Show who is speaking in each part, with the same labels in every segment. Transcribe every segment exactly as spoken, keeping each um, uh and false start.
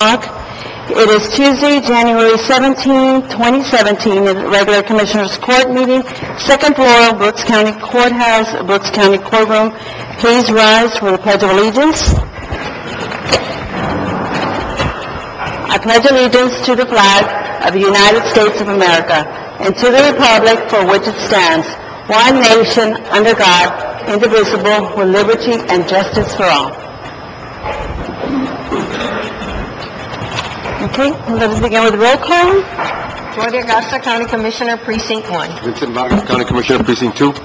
Speaker 1: o'clock. It is Tuesday, January seventeenth, twenty seventeen, in the regular Commissioners Court meeting, second floor, Brooks County Courthouse, Brooks County Courtroom. Please rise for the Pledge of Allegiance. I pledge allegiance to the flag of the United States of America and to the republic for which it stands, one nation, under God, indivisible, with liberty and justice for all. Okay, let us begin with roll call.
Speaker 2: Gloria Garza, County Commissioner, Precinct one.
Speaker 3: Vincent Vargas, County Commissioner, Precinct two.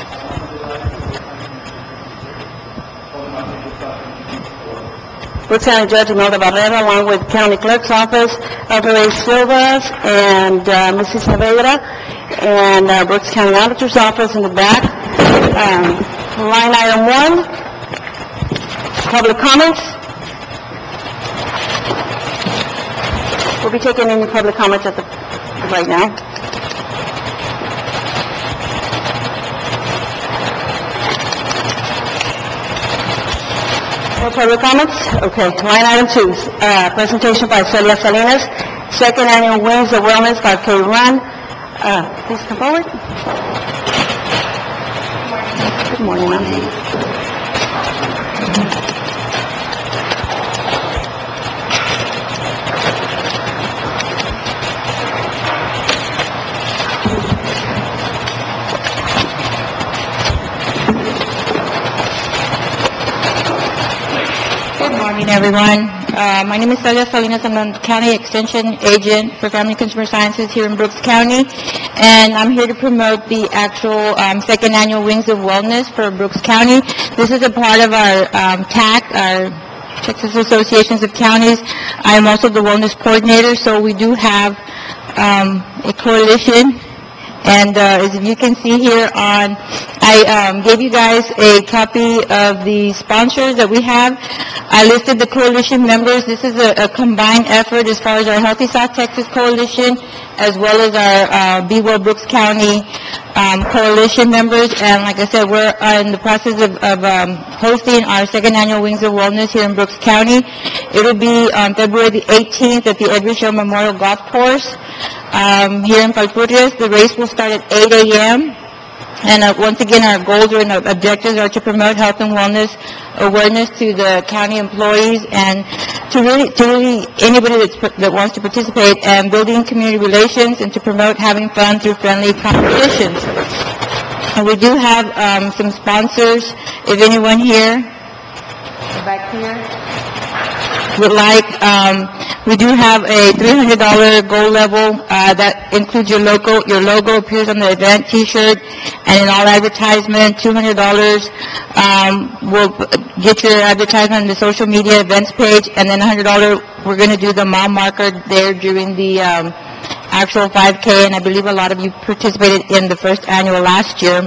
Speaker 1: Brooks County Judge Imelda Barrera, along with County Clerk's Office, Alvarez Silva, and uh, Missus Saavedra, and uh, Brooks County Auditor's Office in the back. Um, line item one, public comments. We'll be taking any public comments at the, right now. No public comments? Okay. Line item two, uh, presentation by Celia Salinas, second annual Wings of Wellness five K Run. Uh, please come forward. Good morning, ma'am.
Speaker 4: Good morning, everyone. Uh, my name is Celia Salinas. I'm the County Extension Agent for Family Consumer Sciences here in Brooks County, and I'm here to promote the actual um, second annual Wings of Wellness for Brooks County. This is a part of our um, T A C, our Texas Associations of Counties. I am also the Wellness Coordinator, so we do have um, a coalition. And uh, as you can see here on, I um, gave you guys a copy of the sponsors that we have. I listed the coalition members. This is a, a combined effort as far as our Healthy South Texas Coalition, as well as our uh, Be Well Brooks County um, coalition members. And like I said, we're uh, in the process of, of um, hosting our second annual Wings of Wellness here in Brooks County. It'll be on February the eighteenth at the Edward Shell Memorial Golf Course. Um, here in Falpurrias. The race will start at eight a.m. And uh, once again, our goals and uh, objectives are to promote health and wellness awareness to the county employees and to really, to really anybody that's, that wants to participate, and building community relations and to promote having fun through friendly competitions. And we do have um, some sponsors. If anyone here, back here, would like, um, we do have a three hundred dollars gold level uh, that includes your logo. Your logo appears on the event T-shirt, and in all advertisement, two hundred dollars um, will get your advertisement on the social media events page, and then one hundred dollars we're going to do the mile marker there during the um, actual five K, and I believe a lot of you participated in the first annual last year.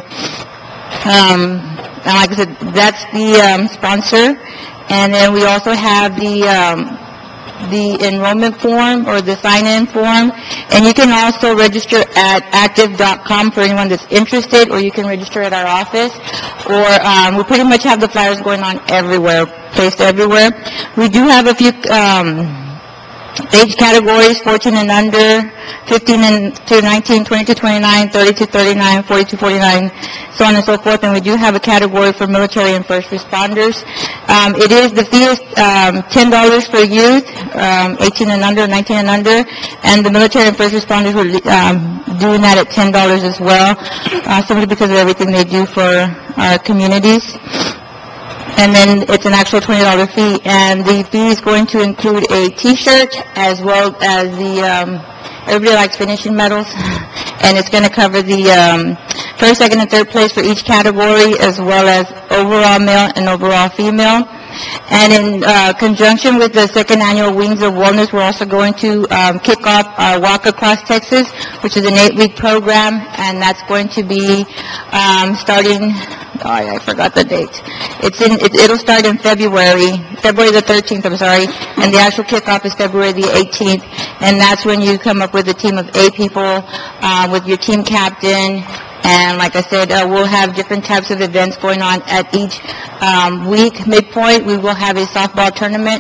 Speaker 4: Um, and like I said, that's the um, sponsor. And then we also have the um, the enrollment form or the sign-in form, and you can also register at active dot com for anyone that's interested, or you can register at our office, or um, we pretty much have the flyers going on everywhere, placed everywhere. We do have a few um, age categories: fourteen and under, fifteen and to nineteen, twenty to twenty-nine, thirty to thirty-nine, forty to forty-nine, so on and so forth. And we do have a category for military and first responders. Um, it is, the fee is um, ten dollars for youth, um, eighteen and under, nineteen and under, and the military and first responders were um, doing that at ten dollars as well, uh, simply because of everything they do for our communities. And then it's an actual twenty dollars fee, and the fee is going to include a T-shirt as well as the, um, everybody likes finishing medals, and it's going to cover the um, first, second, and third place for each category, as well as overall male and overall female. And in uh, conjunction with the second annual Wings of Wellness, we're also going to um, kick off our Walk Across Texas, which is an eight-week program, and that's going to be um, starting, oh, I forgot the date. It's in, it, it'll start in February, February the thirteenth, I'm sorry, and the actual kickoff is February the eighteenth, and that's when you come up with a team of eight people uh, with your team captain. And like I said, uh, we'll have different types of events going on at each um, week. Midpoint, we will have a softball tournament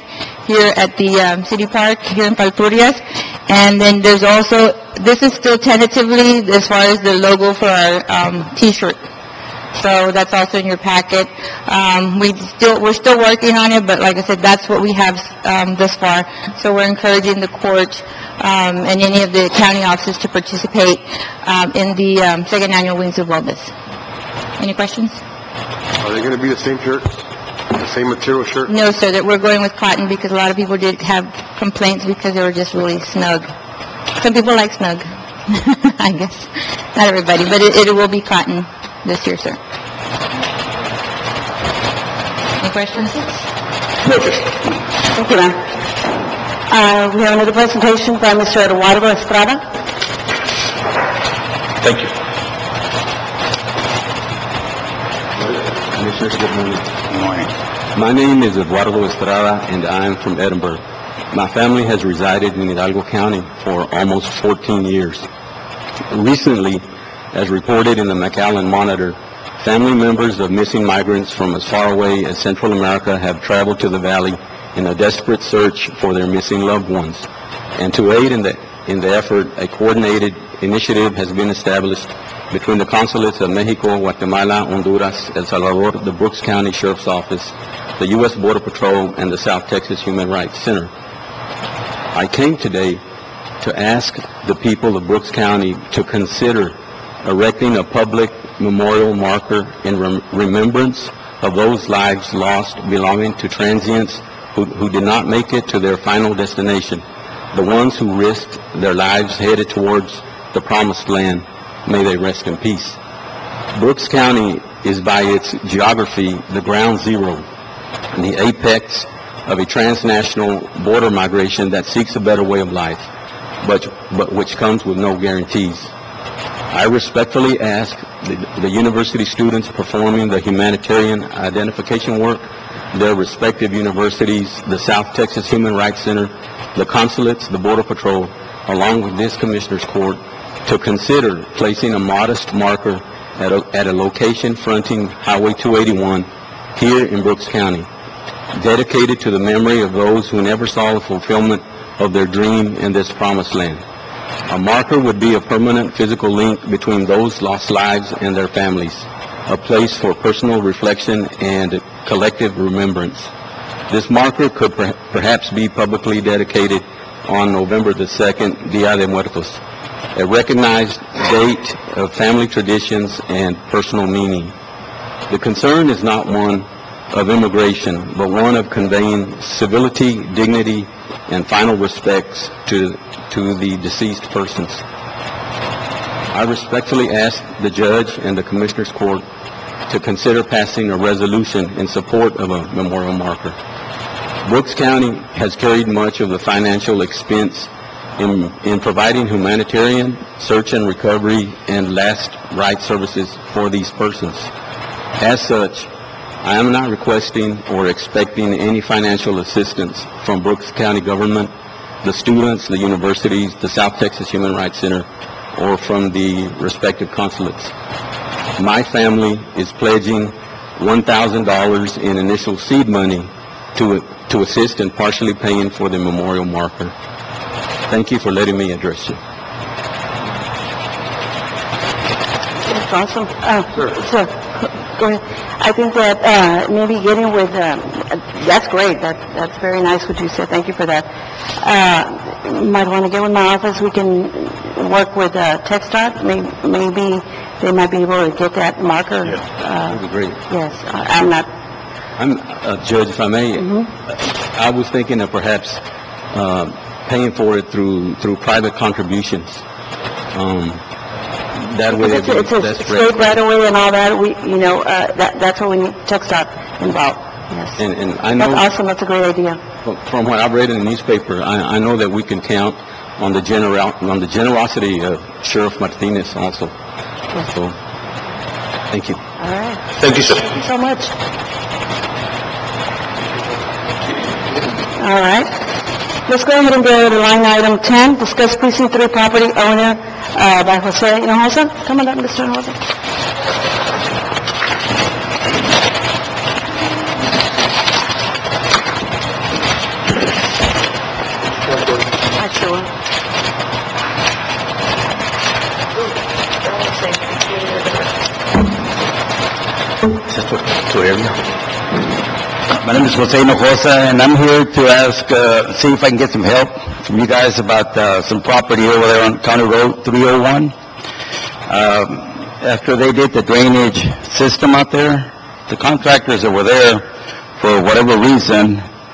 Speaker 4: here at the um, City Park here in Palpurias. And then there's also, this is still tentatively as far as the logo for our um, T-shirt. So that's also in your packet. Um, we still, we're still working on it, but like I said, that's what we have um, thus far. So we're encouraging the court um, and any of the county offices to participate um, in the um, second annual Wings of Wellness. Any questions?
Speaker 3: Are they going to be the same shirts? The same material shirt?
Speaker 4: No, sir, that we're going with cotton because a lot of people did have complaints because they were just really snug. Some people like snug, I guess. Not everybody, but it, it will be cotton this year, sir. Any questions?
Speaker 1: Thank you, ma'am. Uh, we have another presentation by Mister Eduardo Estrada.
Speaker 5: Thank you. Commissioners, good morning. Good morning. My name is Eduardo Estrada, and I am from Edinburgh. My family has resided in Hidalgo County for almost fourteen years. Recently, as reported in the McAllen Monitor, family members of missing migrants from as far away as Central America have traveled to the valley in a desperate search for their missing loved ones. And to aid in the, in the effort, a coordinated initiative has been established between the consulates of Mexico, Guatemala, Honduras, El Salvador, the Brooks County Sheriff's Office, the U S Border Patrol, and the South Texas Human Rights Center. I came today to ask the people of Brooks County to consider erecting a public memorial marker in rem- remembrance of those lives lost belonging to transients who, who did not make it to their final destination, the ones who risked their lives headed towards the promised land. May they rest in peace. Brooks County is by its geography the ground zero and the apex of a transnational border migration that seeks a better way of life, but, but which comes with no guarantees. I respectfully ask the, the university students performing the humanitarian identification work, their respective universities, the South Texas Human Rights Center, the consulates, the Border Patrol, along with this Commissioner's Court, to consider placing a modest marker at a, at a location fronting Highway two eighty-one here in Brooks County, dedicated to the memory of those who never saw the fulfillment of their dream in this promised land. A marker would be a permanent physical link between those lost lives and their families, a place for personal reflection and collective remembrance. This marker could per- perhaps be publicly dedicated on November the second, Dia de Muertos, a recognized date of family traditions and personal meaning. The concern is not one of immigration, but one of conveying civility, dignity, and final respects to, to the deceased persons. I respectfully ask the judge and the Commissioner's Court to consider passing a resolution in support of a memorial marker. Brooks County has carried much of the financial expense in, in providing humanitarian, search and recovery, and last right services for these persons. As such, I am not requesting or expecting any financial assistance from Brooks County government, the students, the universities, the South Texas Human Rights Center, or from the respective consulates. My family is pledging one thousand dollars in initial seed money to, to assist in partially paying for the memorial marker. Thank you for letting me address you.
Speaker 1: That's awesome. Uh, sure. Sir, go ahead. I think that uh, maybe getting with, um, that's great. That, that's very nice what you said. Thank you for that. Uh, might want to get with my office. We can work with uh, TxDOT. Maybe, maybe they might be able to get that marker.
Speaker 5: Yeah,
Speaker 1: uh,
Speaker 5: that would be great.
Speaker 1: Yes, I, I'm not.
Speaker 5: I'm, uh, Judge, if I may,
Speaker 1: Mhm.
Speaker 5: I was thinking of perhaps uh, paying for it through through private contributions. Um, that way,
Speaker 1: Because it's, it's a state right away and all that. We, you know, uh, that that's what we need TxDOT involved. Yes.
Speaker 5: And, and I know
Speaker 1: That's awesome. That's a great idea.
Speaker 5: from, from what I've read in the newspaper, I, I know that we can count on the general on the generosity of Sheriff Martinez also. So, thank you.
Speaker 1: All right.
Speaker 5: Thank you, sir.
Speaker 1: Thank you so much. All right. Let's go ahead and go to line item ten, discuss precinct three property owner uh, by Jose Hinojosa. Come on up, Mister Hinojosa.
Speaker 6: My name is Jose Hinojosa, and I'm here to ask, uh, see if I can get some help from you guys about uh, some property over there on County Road three oh one. Um, after they did the drainage system out there, the contractors that were there, for whatever reason,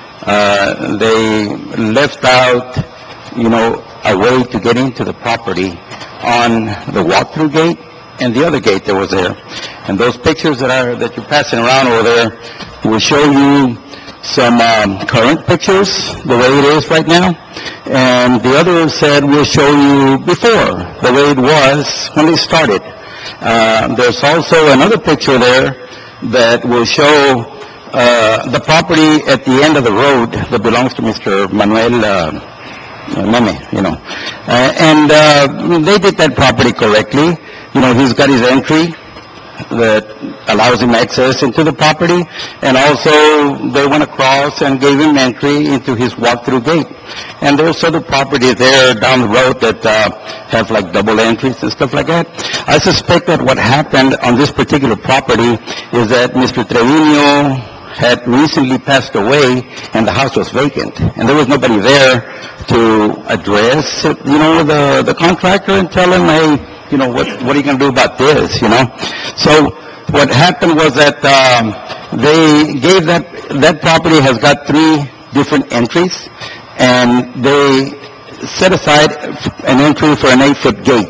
Speaker 6: uh, they left out, you know, a way to get into the property on the walk-through gate and the other gate that was there. And those pictures that are, that you're passing around over there will show you some um, current pictures, the way it is right now. And the other set will show you before, the way it was when they started. Uh, there's also another picture there that will show uh, the property at the end of the road that belongs to Mister Manuel uh, Meme, you know. Uh, and uh, they did that property correctly. You know, he's got his entry that allows him access into the property, and also they went across and gave him entry into his walk-through gate. And there's other properties there down the road that uh, have like double entries and stuff like that. I suspect that what happened on this particular property is that Mister Trevino had recently passed away and the house was vacant, and there was nobody there to address, you know, the, the contractor and tell him, hey, you know, what, what are you going to do about this, you know? So what happened was that um, they gave that, that property has got three different entries, and they set aside an entry for an eight-foot gate.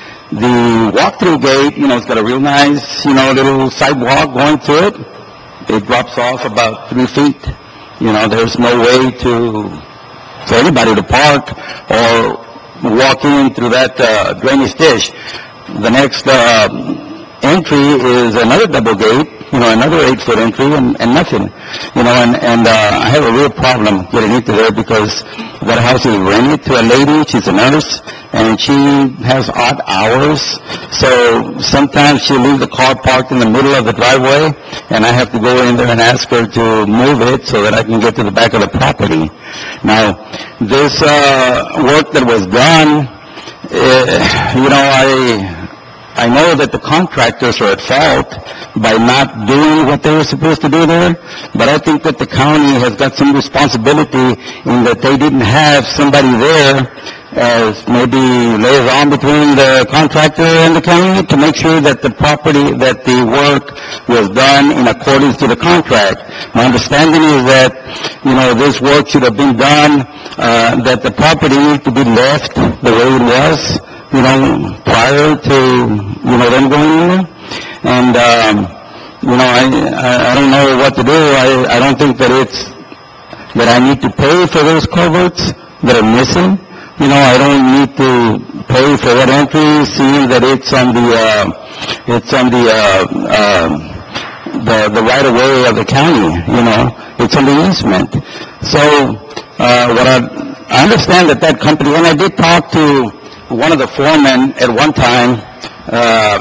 Speaker 6: The walk-through gate, you know, it's got a real nice, you know, little sidewalk going to it. It drops off about three feet. You know, there's no way to, for anybody to park or walk in through that uh, drainage ditch. The next uh, entry is another double gate, you know, another eight-foot entry, and, and nothing. You know, and, and uh, I have a real problem getting into there because that house is rented to a lady. She's a nurse, and she has odd hours. So sometimes she'll leave the car parked in the middle of the driveway, and I have to go in there and ask her to move it so that I can get to the back of the property. Now, this uh, work that was done, uh, you know, I I know that the contractors are at fault by not doing what they were supposed to do there, but I think that the county has got some responsibility in that they didn't have somebody there as maybe liaison between the contractor and the county to make sure that the property, that the work was done in accordance to the contract. My understanding is that, you know, this work should have been done, uh, that the property needs to be left the way it was, you know, prior to, you know, them going in there. And, um, you know, I, I, I don't know what to do. I, I don't think that it's, that I need to pay for those culverts that are missing. You know, I don't need to pay for that entry, seeing that it's on the, uh, it's on the, uh, uh, the, the right of way of the county, you know. It's on the easement. So, uh, what I, I understand that that company, when I did talk to one of the foremen at one time, uh,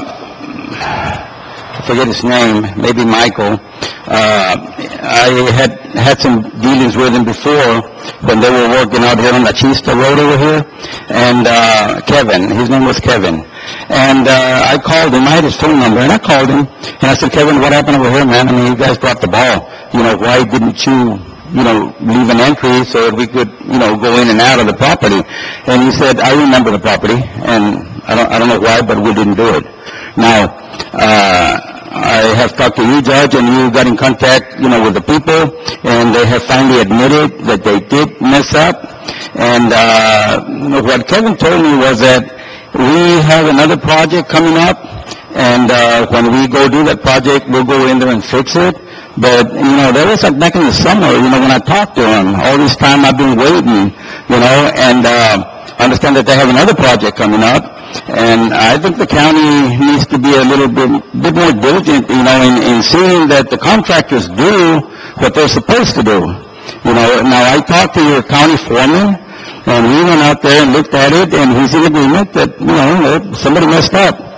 Speaker 6: I forget his name, maybe Michael, uh, I had had some dealings with him before when they were working out here on the Chista Road over here, and uh, Kevin, his name was Kevin. And uh, I called him, I had his phone number, and I called him, and I said, Kevin, what happened over here, man? I mean, you guys dropped the ball. You know, why didn't you, you know, leave an entry so that we could, you know, go in and out of the property? And he said, I remember the property, and I don't, I don't know why, but we didn't do it. Now, uh, I have talked to you, Judge, and you got in contact, you know, with the people, and they have finally admitted that they did mess up. And uh, what Kevin told me was that we have another project coming up, and uh, when we go do that project, we'll go in there and fix it. But, you know, that was like back in the summer, you know, when I talked to him. All this time I've been waiting, you know, and uh, understand that they have another project coming up. And I think the county needs to be a little bit, bit more diligent, you know, in, in seeing that the contractors do what they're supposed to do. You know, now I talked to your county foreman, and we went out there and looked at it, and he's in agreement that, you know, that somebody messed up.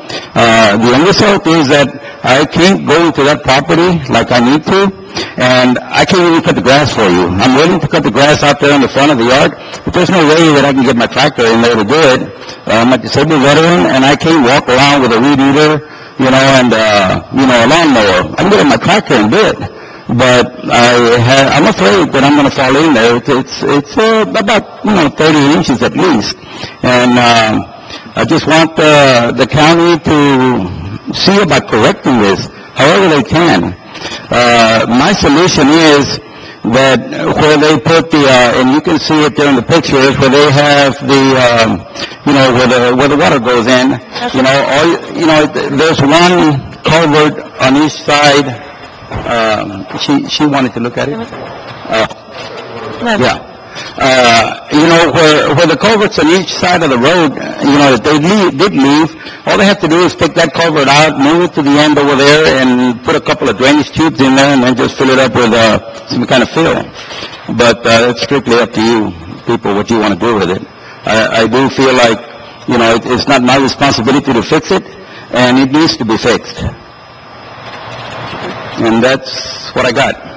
Speaker 6: Uh, the end result is that I can't go into that property like I need to, and I can't even cut the grass for you. I'm willing to cut the grass out there in the front of the yard, but there's no way that I can get my tractor in there to do it. I'm a disabled veteran, and I can't walk around with a weed eater, you know, and, uh, you know, a lawnmower. I can get in my tractor and do it, but I ha- I'm afraid that I'm going to fall in there. It's, it's, it's uh, about, you know, thirty inches at least, and uh, I just want uh, the county to see about correcting this, however they can. Uh, my solution is that where they put the, uh, and you can see it there in the pictures, where they have the, um, you know, where the, where the water goes in, you know, all, you you know, there's one culvert on each side. Um, she, she wanted to look at it? Uh, yeah. Uh, you know, where, where the culverts on each side of the road, you know, that they leave, did leave, all they have to do is take that culvert out, move it to the end over there, and put a couple of drainage tubes in there, and then just fill it up with, uh, some kind of fill. But, uh, it's strictly up to you, people, what you want to do with it. I, I do feel like, you know, it, it's not my responsibility to fix it, and it needs to be fixed. And that's what I got.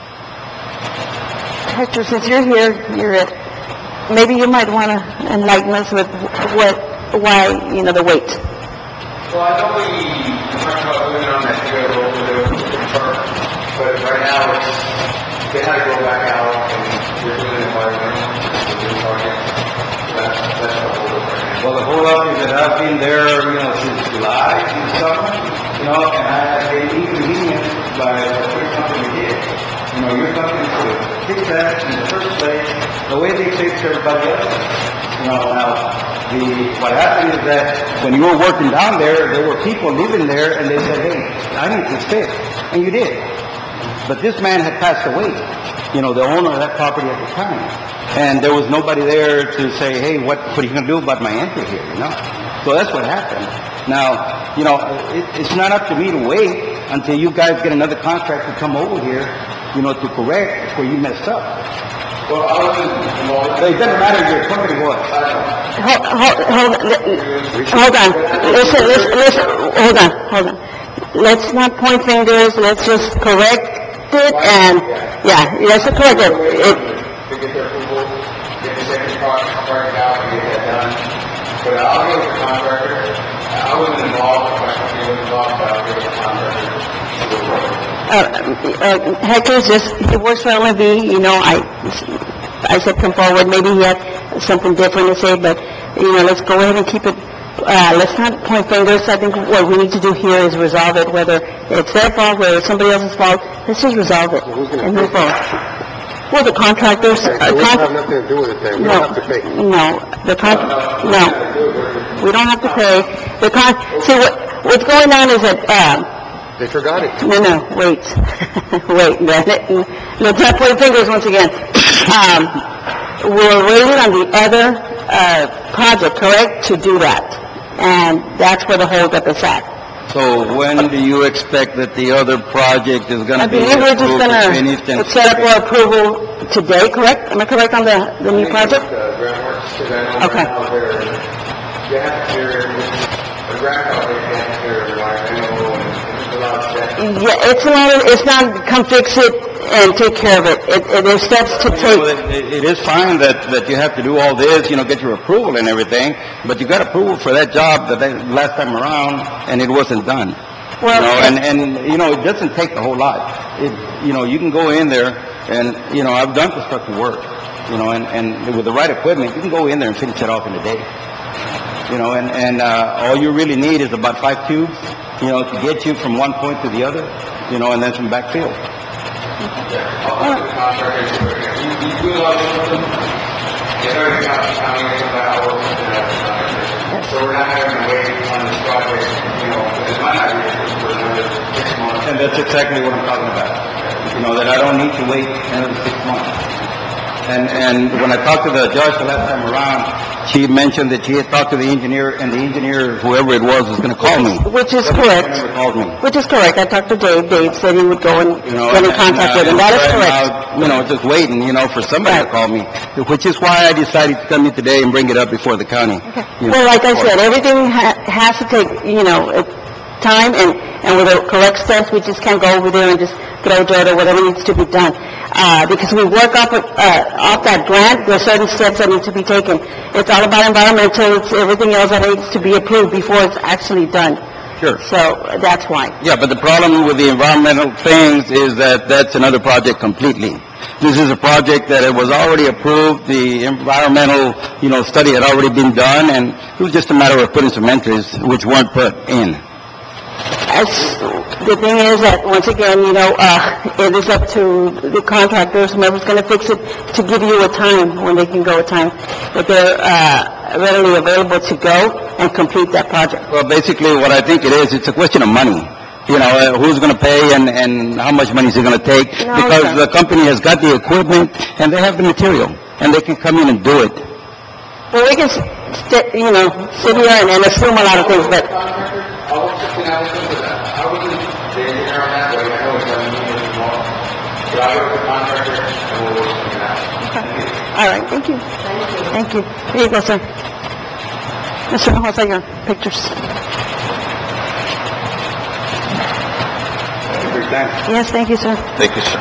Speaker 1: Hector, since you're here, you're it. Maybe you might want to enlighten us with what, why, you know, the wait.
Speaker 7: Well, I know we talked about moving on that field over there with the park, but right now it's, they had to go back out and we're doing it environmental, we're doing project. That's, that's the whole up right now.
Speaker 6: Well, the whole up is that I've been there, you know, since July, in the summer, you know, and I have been inconvenienced by what your company did. You know, your company should fix that in the first place, the way they fix everybody else. You know, now, the, what happened is that when you were working down there, there were people living there, and they said, hey, I need this fixed. And you did. But this man had passed away, you know, the owner of that property at the time. And there was nobody there to say, hey, what, what are you going to do about my entry here, you know? So that's what happened. Now, you know, it, it's not up to me to wait until you guys get another contract to come over here, you know, to correct where you messed up.
Speaker 7: Well, I was involved.
Speaker 6: So it doesn't matter if your company was.
Speaker 1: Hold, hold, hold, hold on. Listen, listen, listen, hold on, hold on. Let's not point fingers, let's just correct it and, yeah, let's correct it. It,
Speaker 7: To get their approval, get the second project started out and get that done. But I'll get with the contractor. I wasn't involved, my company was involved, but I'll get with the contractor.
Speaker 1: uh, uh, Hector's just, he works for L M V, you know, I, I said come forward, maybe he had something different to say, but, you know, let's go ahead and keep it, uh, let's not point fingers. I think what we need to do here is resolve it, whether it's their fault, whether it's somebody else's fault, let's just resolve it and move forward. Well, the contractors,
Speaker 3: Okay,
Speaker 1: uh,
Speaker 3: so we don't have
Speaker 1: con-
Speaker 3: nothing to do with it then, we
Speaker 1: no,
Speaker 3: don't have to pay.
Speaker 1: no, the con, no, we don't have to pay. The con, see, what, what's going on is that, uh,
Speaker 3: They forgot it.
Speaker 1: no, no, wait, wait, let's not point fingers once again. Um, we're waiting on the other, uh, project, correct, to do that, and that's where the holdup is at.
Speaker 6: So when do you expect that the other project is going
Speaker 1: I
Speaker 6: to be
Speaker 1: believe we're just
Speaker 6: approved and finished
Speaker 1: gonna
Speaker 6: and...
Speaker 1: set up for approval today, correct? Am I correct on the, the new project?
Speaker 7: Uh, groundworks, because I know
Speaker 1: Okay.
Speaker 7: right now they're, you have to clear, a ground cover, you have to clear environmental and there's a lot of steps.
Speaker 1: Yeah, it's not, it's not come fix it and take care of it. It, it there's steps to
Speaker 6: You know,
Speaker 1: take.
Speaker 6: it, it is fine that, that you have to do all this, you know, get your approval and everything, but you got approval for that job that they, last time around, and it wasn't done. You
Speaker 1: Well,
Speaker 6: know, and, and, you know, it doesn't take a whole lot. It, you know, you can go in there and, you know, I've done construction work, you know, and, and with the right equipment, you can go in there and finish it off in a day. You know, and, and, uh, all you really need is about five tubes, you know, to get you from one point to the other, you know, and then some backfill.
Speaker 7: All the contractors, you, you do a lot of them. They already got counting about hours and that. So we're not having to wait on this project, you know, it might not be for another six months.
Speaker 6: And that's exactly what I'm talking about. You know, that I don't need to wait another six months. And, and when I talked to the judge the last time around, she mentioned that she had talked to the engineer, and the engineer, whoever it was, was gonna call me.
Speaker 1: Which is correct.
Speaker 6: Never called me.
Speaker 1: Which is correct. I talked to Dave. Dave said he would go and
Speaker 6: You know,
Speaker 1: get in
Speaker 6: and,
Speaker 1: contact
Speaker 6: uh,
Speaker 1: with him. That is
Speaker 6: right
Speaker 1: correct.
Speaker 6: now, You know, just waiting, you know, for somebody to
Speaker 1: Right.
Speaker 6: call me, which is why I decided to come in today and bring it up before the county. You know,
Speaker 1: Well, like I said, everything ha- has to take, you know, uh, time, and, and with the correct steps, we just can't go over there and just throw dirt or whatever needs to be done. Uh, because we work off, of- uh, off that grant, there are certain steps that need to be taken. It's all about environmental, it's everything else that needs to be approved before it's actually done.
Speaker 6: Sure.
Speaker 1: So, uh, that's why.
Speaker 6: Yeah, but the problem with the environmental things is that that's another project completely. This is a project that it was already approved, the environmental, you know, study had already been done, and it was just a matter of putting some entries which weren't put in.
Speaker 1: As, the thing is that, once again, you know, uh, it is up to the contractors, whoever's gonna fix it, to give you a time when they can go, a time that they're, uh, readily available to go and complete that project.
Speaker 6: Well, basically, what I think it is, it's a question of money. You know, uh, who's gonna pay and, and how much money is it gonna take?
Speaker 1: No,
Speaker 6: Because
Speaker 1: sir.
Speaker 6: the company has got the equipment, and they have the material, and they can come in and do it.
Speaker 1: Well, we can, s- st- you know, sit here and, and assume a lot of things, but,
Speaker 7: I was just, I was just, I wasn't the engineer on that, but I know it's gonna need it more. But I work with contractor, and we'll work something out.
Speaker 1: all right, thank you. Thank you. Here you go, sir. Mister Hinojosa, your pictures. Yes, thank you, sir.
Speaker 6: Thank you, sir.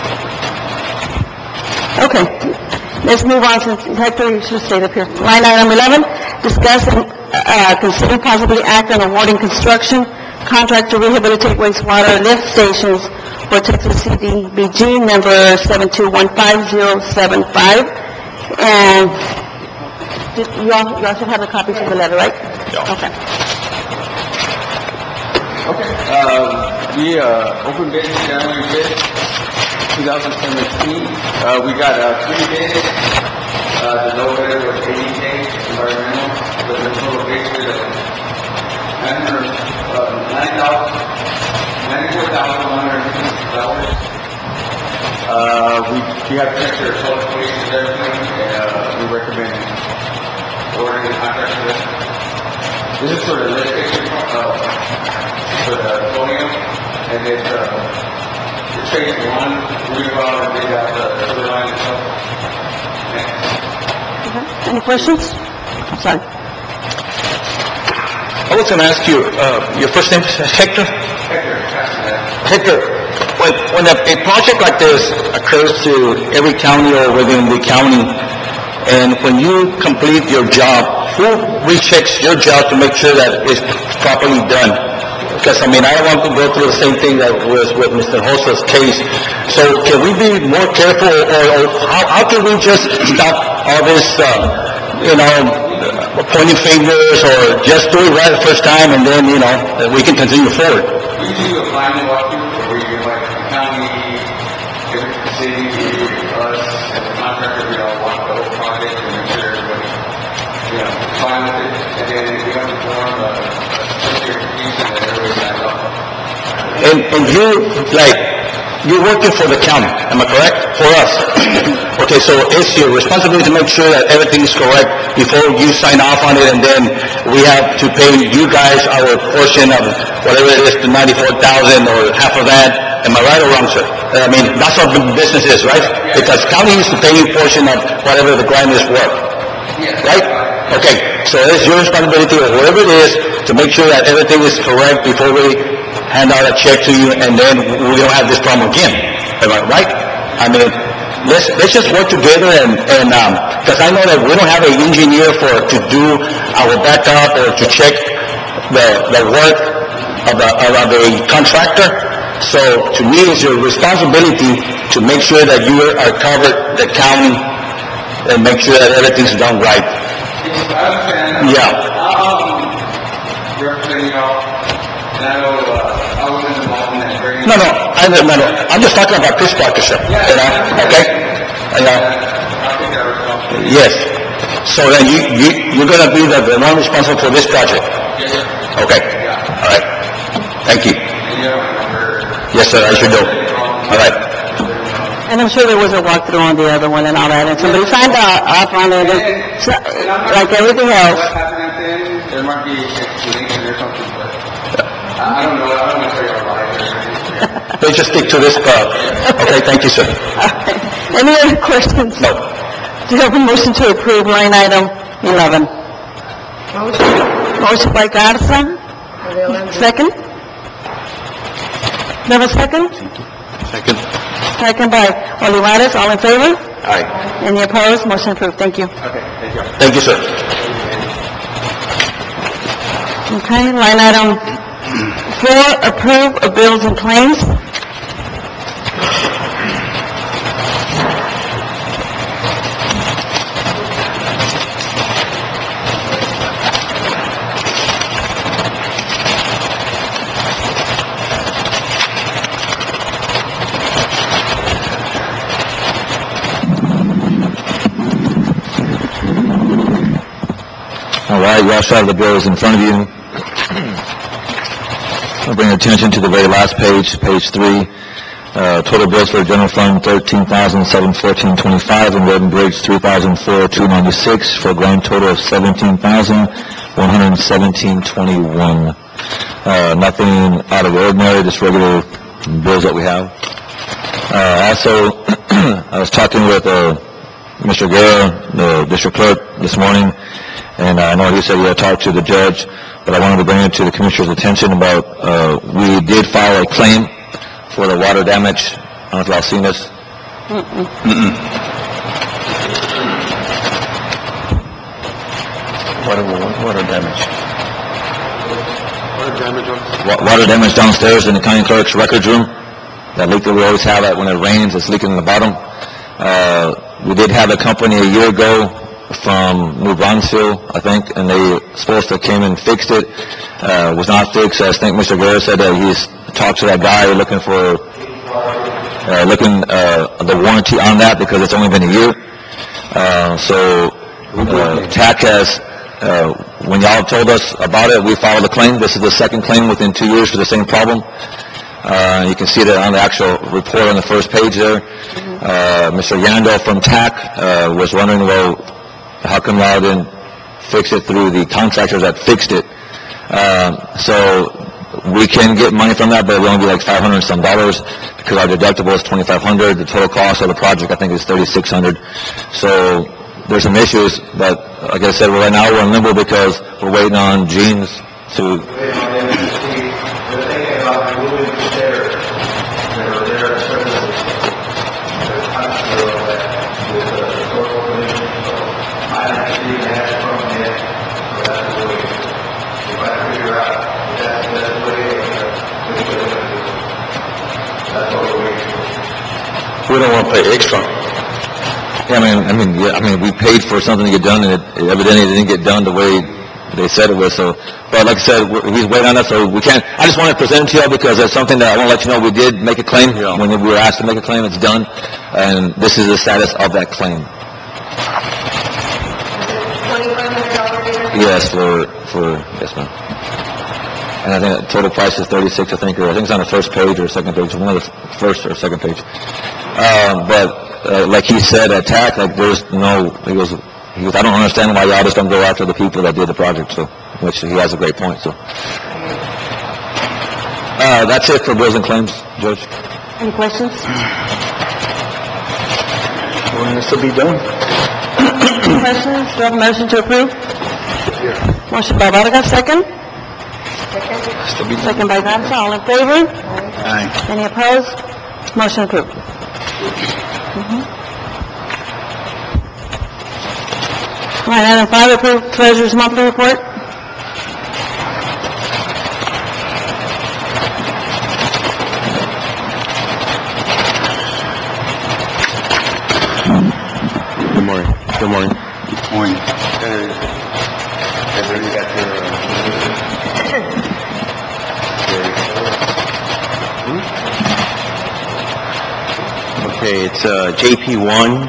Speaker 1: Okay, let's move on, since Hector, you should stay up here. Line item eleven, discuss and, uh, consider possibly act on awarding construction contract to rehabilitate wastewater lift stations for Texas C D B G number seven two one five zero seven five. And did- you all, you all should have the copies of the letter, right?
Speaker 6: Yeah.
Speaker 1: Okay.
Speaker 5: Okay, uh, we, uh, opened bids January fifth, two thousand seventeen. Uh, we got, uh, three bids. Uh, the low bidder was eighty K environmental, with a total bid bid of nine hundred, uh, nine thousand, ninety-four thousand one hundred fifty dollars. Uh, we, we have checked their qualifications and everything, and, uh, we recommend ordering the contract for this. This is for the lift station, uh, for the polio, and it's, uh, it's phase one, we go out and dig out the sewer line and stuff.
Speaker 1: Okay. Any questions? I'm sorry.
Speaker 6: I was gonna ask you, uh, your first name is Hector?
Speaker 7: Hector, pass that.
Speaker 6: Hector, when, when a, a project like this occurs to every county or within the county, and when you complete your job, who rechecks your job to make sure that it's properly done? Because, I mean, I don't want to go through the same thing that was with Mister Hosa's case. So can we be more careful, or, or how, how can we just stop all this, uh, you know, pointing fingers, or just do it right the first time, and then, you know, that we can continue forward?
Speaker 7: We do a blind walkthrough where we get like the county, the city, us, and the contractor, we all walk the whole project and make sure everybody, you know, fine with it. And then we have to form a, a certification that everybody's signed off on.
Speaker 6: And, and you, like, you're working for the county, am I correct? For us. Okay, so it's your responsibility to make sure that everything is correct before you sign off on it, and then we have to pay you guys our portion of whatever it is, the ninety-four thousand or half of that. Am I right or wrong, sir? I mean, that's what the business is, right? Because county used to pay you a portion of whatever the grant is worth. Right? Okay, so it's your responsibility, or whoever it is, to make sure that everything is correct before we hand out a check to you, and then we don't have this problem again. Am I right? I mean, let's, let's just work together, and, and, um, because I know that we don't have an engineer for, to do our backup or to check the, the work of the, of the contractor. So to me, it's your responsibility to make sure that you are covered, the county, and make sure that everything's done right.
Speaker 7: Yes, I understand.
Speaker 6: Yeah.
Speaker 7: Um, representing y'all, and I know, uh, I wasn't involved in that very.
Speaker 6: No, no, I, no, no, I'm just talking about Chris Parker, sir, you know, okay? You know,
Speaker 7: I'll take that responsibility.
Speaker 6: yes. So then you, you, you're gonna be the, the one responsible for this project?
Speaker 7: Yes, sir.
Speaker 6: Okay, all right. Thank you.
Speaker 7: And you have my number.
Speaker 6: Yes, sir, I should do. All right.
Speaker 1: And I'm sure there was a walkthrough on the other one and all that, and somebody signed uh, off on it, and so- like everything else.
Speaker 7: What happened at the end, there might be explanation or something, but I I don't know, I don't want to tell you a lie there.
Speaker 6: Let's just stick to this, uh, okay, thank you, sir.
Speaker 1: Any other questions?
Speaker 6: No.
Speaker 1: Do you have a motion to approve line item eleven?
Speaker 2: Motion.
Speaker 1: Motion by Garza, second? Do you have a second?
Speaker 6: Second.
Speaker 1: Second by Olivares, all in favor?
Speaker 6: Aye.
Speaker 1: Any opposed? Motion approved, thank you.
Speaker 7: Okay, thank you.
Speaker 6: Thank you, sir.
Speaker 1: Okay, line item four, approve of bills and claims.
Speaker 6: All right, you also have the bills in front of you. I'll bring your attention to the very last page, page three. Uh, total bills for the general fund, thirteen thousand seven hundred fourteen dollars and twenty-five cents, and road and bridge, three thousand four hundred two dollars and ninety-six cents, for a grand total of seventeen thousand one hundred seventeen dollars and twenty-one cents. Uh, nothing out of the ordinary, just regular bills that we have. Uh, also, I was talking with, uh, Mister Guerra, the district clerk, this morning, and I know he said he had talked to the judge, but I wanted to bring it to the commissioner's attention about, uh, we did file a claim for the water damage. I don't know if y'all seen this. Mm-mm. Water, water damage.
Speaker 3: Water damage on
Speaker 6: Wa- Water damage downstairs in the county clerk's records room. That leak that we always have at when it rains, it's leaking in the bottom. Uh, we did have a company a year ago from New Brunswick, I think, and they supposed to came and fixed it. Uh, was not fixed. I think Mister Guerra said that he's talked to that guy looking for, uh, looking, uh, the warranty on that because it's only been a year. Uh, so, uh, T A C has, uh, when y'all told us about it, we filed a claim. This is the second claim within two years for the same problem. Uh, you can see that on the actual report on the first page there. Uh, Mister Yandel from T A C, uh, was wondering, well, how come y'all didn't fix it through the contractors that fixed it? Um, so, we can get money from that, but it'll only be like five hundred and some dollars, because our deductible is twenty-five hundred, the total cost of the project, I think, is thirty-six hundred. So, there's some issues, but, like I said, right now, we're in limbo because we're waiting on Gene's to... We don't want to pay extra. Yeah, I mean, I mean, yeah, I mean, we paid for something to get done, and it it evidently didn't get done the way they said it was, so, but like I said, we're- he's waiting on us, so we can't, I just want to present it to you all because it's something that I want to let you know, we did make a claim. When we were asked to make a claim, it's done, and this is the status of that claim.
Speaker 2: twenty-five hundred dollars.
Speaker 6: Yes, for, for, yes, ma'am. And I think the total price is thirty-six, I think, or I think it's on the first page or second page, one of the f- first or second page. Um, but, uh, like he said, at T A C, like, there's no, he goes, he goes, I don't understand why y'all just don't go after the people that did the project, so, which he has a great point, so. Uh, that's it for bills and claims, Judge.
Speaker 1: Any questions?
Speaker 6: What has to be done?
Speaker 1: Questions? Do you have a motion to approve? Motion by Vargas, second? Second by Garza, all in favor?
Speaker 6: Aye.
Speaker 1: Any opposed? Motion approved. Mhm. Line item five, approve treasurer's monthly report.
Speaker 3: Good morning. Good morning.
Speaker 6: Morning.
Speaker 3: And, and then you got your,
Speaker 8: Okay, it's uh, J P one,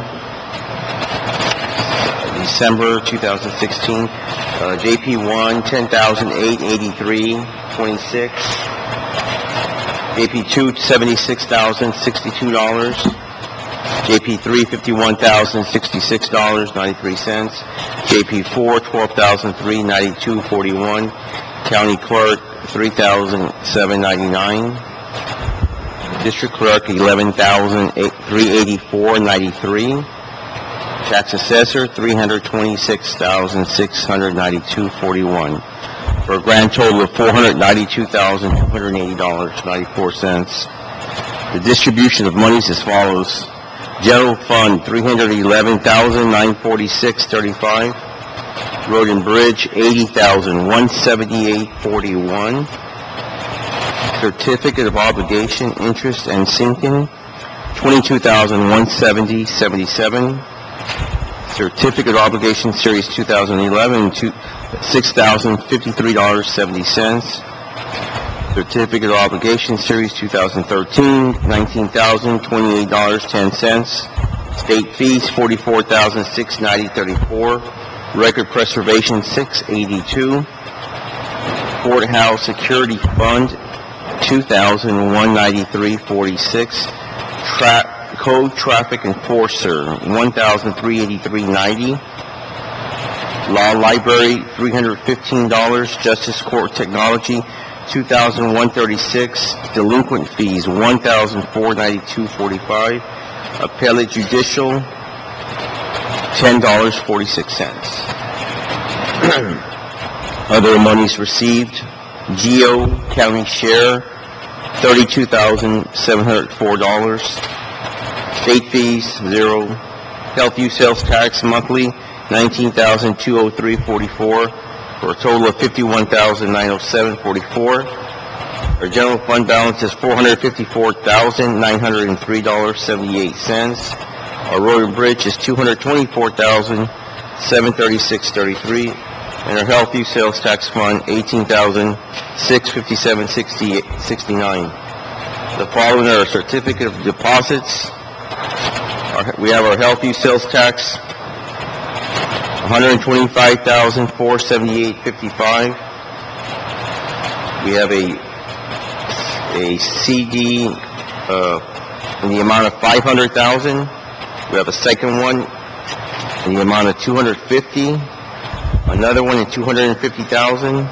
Speaker 8: December two thousand sixteen. Uh, J P one, ten thousand eight hundred eighty-three twenty-six. J P two, seventy-six thousand sixty-two dollars. J P three, fifty-one thousand sixty-six dollars and ninety-three cents. J P four, twelve thousand three hundred ninety-two dollars and forty-one cents. County Clerk, three thousand seven hundred ninety-nine dollars. District Clerk, eleven thousand three hundred eighty-four dollars and ninety-three cents. Tax Assessor, three hundred twenty-six thousand six hundred ninety-two dollars and forty-one cents. For a grand total of four hundred ninety-two thousand two hundred eighty dollars and ninety-four cents. The distribution of monies as follows. General Fund, three hundred eleven thousand nine hundred forty-six dollars and thirty-five cents. Road and Bridge, eighty thousand one hundred seventy-eight dollars and forty-one cents. Certificate of Obligation, Interest and Sinking, twenty-two thousand one hundred seventy dollars and seventy-seven cents. Certificate of Obligation Series two thousand eleven, six thousand fifty-three dollars and seventy cents. Certificate of Obligation Series two thousand thirteen, nineteen thousand twenty-eight dollars and ten cents. State fees, forty-four thousand six hundred ninety dollars and thirty-four cents. Record Preservation, six hundred eighty-two dollars. Courthouse Security Fund, two thousand one hundred ninety-three dollars and forty-six cents. Tra- Code Traffic Enforcer, one thousand three hundred eighty-three dollars and ninety cents. Law Library, three hundred fifteen dollars. Justice Court Technology, two thousand one hundred thirty-six dollars. Delinquent fees, one thousand four hundred ninety-two dollars and forty-five cents. Appellate Judicial, ten dollars and forty-six cents. Other monies received, Geo County Share, thirty-two thousand seven hundred four dollars. State fees, zero. Health use sales tax monthly, nineteen thousand two hundred three dollars and forty-four cents, for a total of fifty-one thousand nine hundred seven dollars and forty-four cents. Our general fund balance is four hundred fifty-four thousand nine hundred three dollars and seventy-eight cents. Our road and bridge is two hundred twenty-four thousand seven hundred thirty-six dollars and thirty-three cents. And our health use sales tax fund, eighteen thousand six hundred fifty-seven dollars and sixty-nine cents. The following are our certificate of deposits. Our, we have our health use sales tax, one hundred twenty-five thousand four hundred seventy-eight dollars and fifty-five cents. We have a a C D uh, in the amount of five hundred thousand dollars. We have a second one in the amount of two hundred fifty thousand dollars. Another one at two hundred fifty thousand dollars.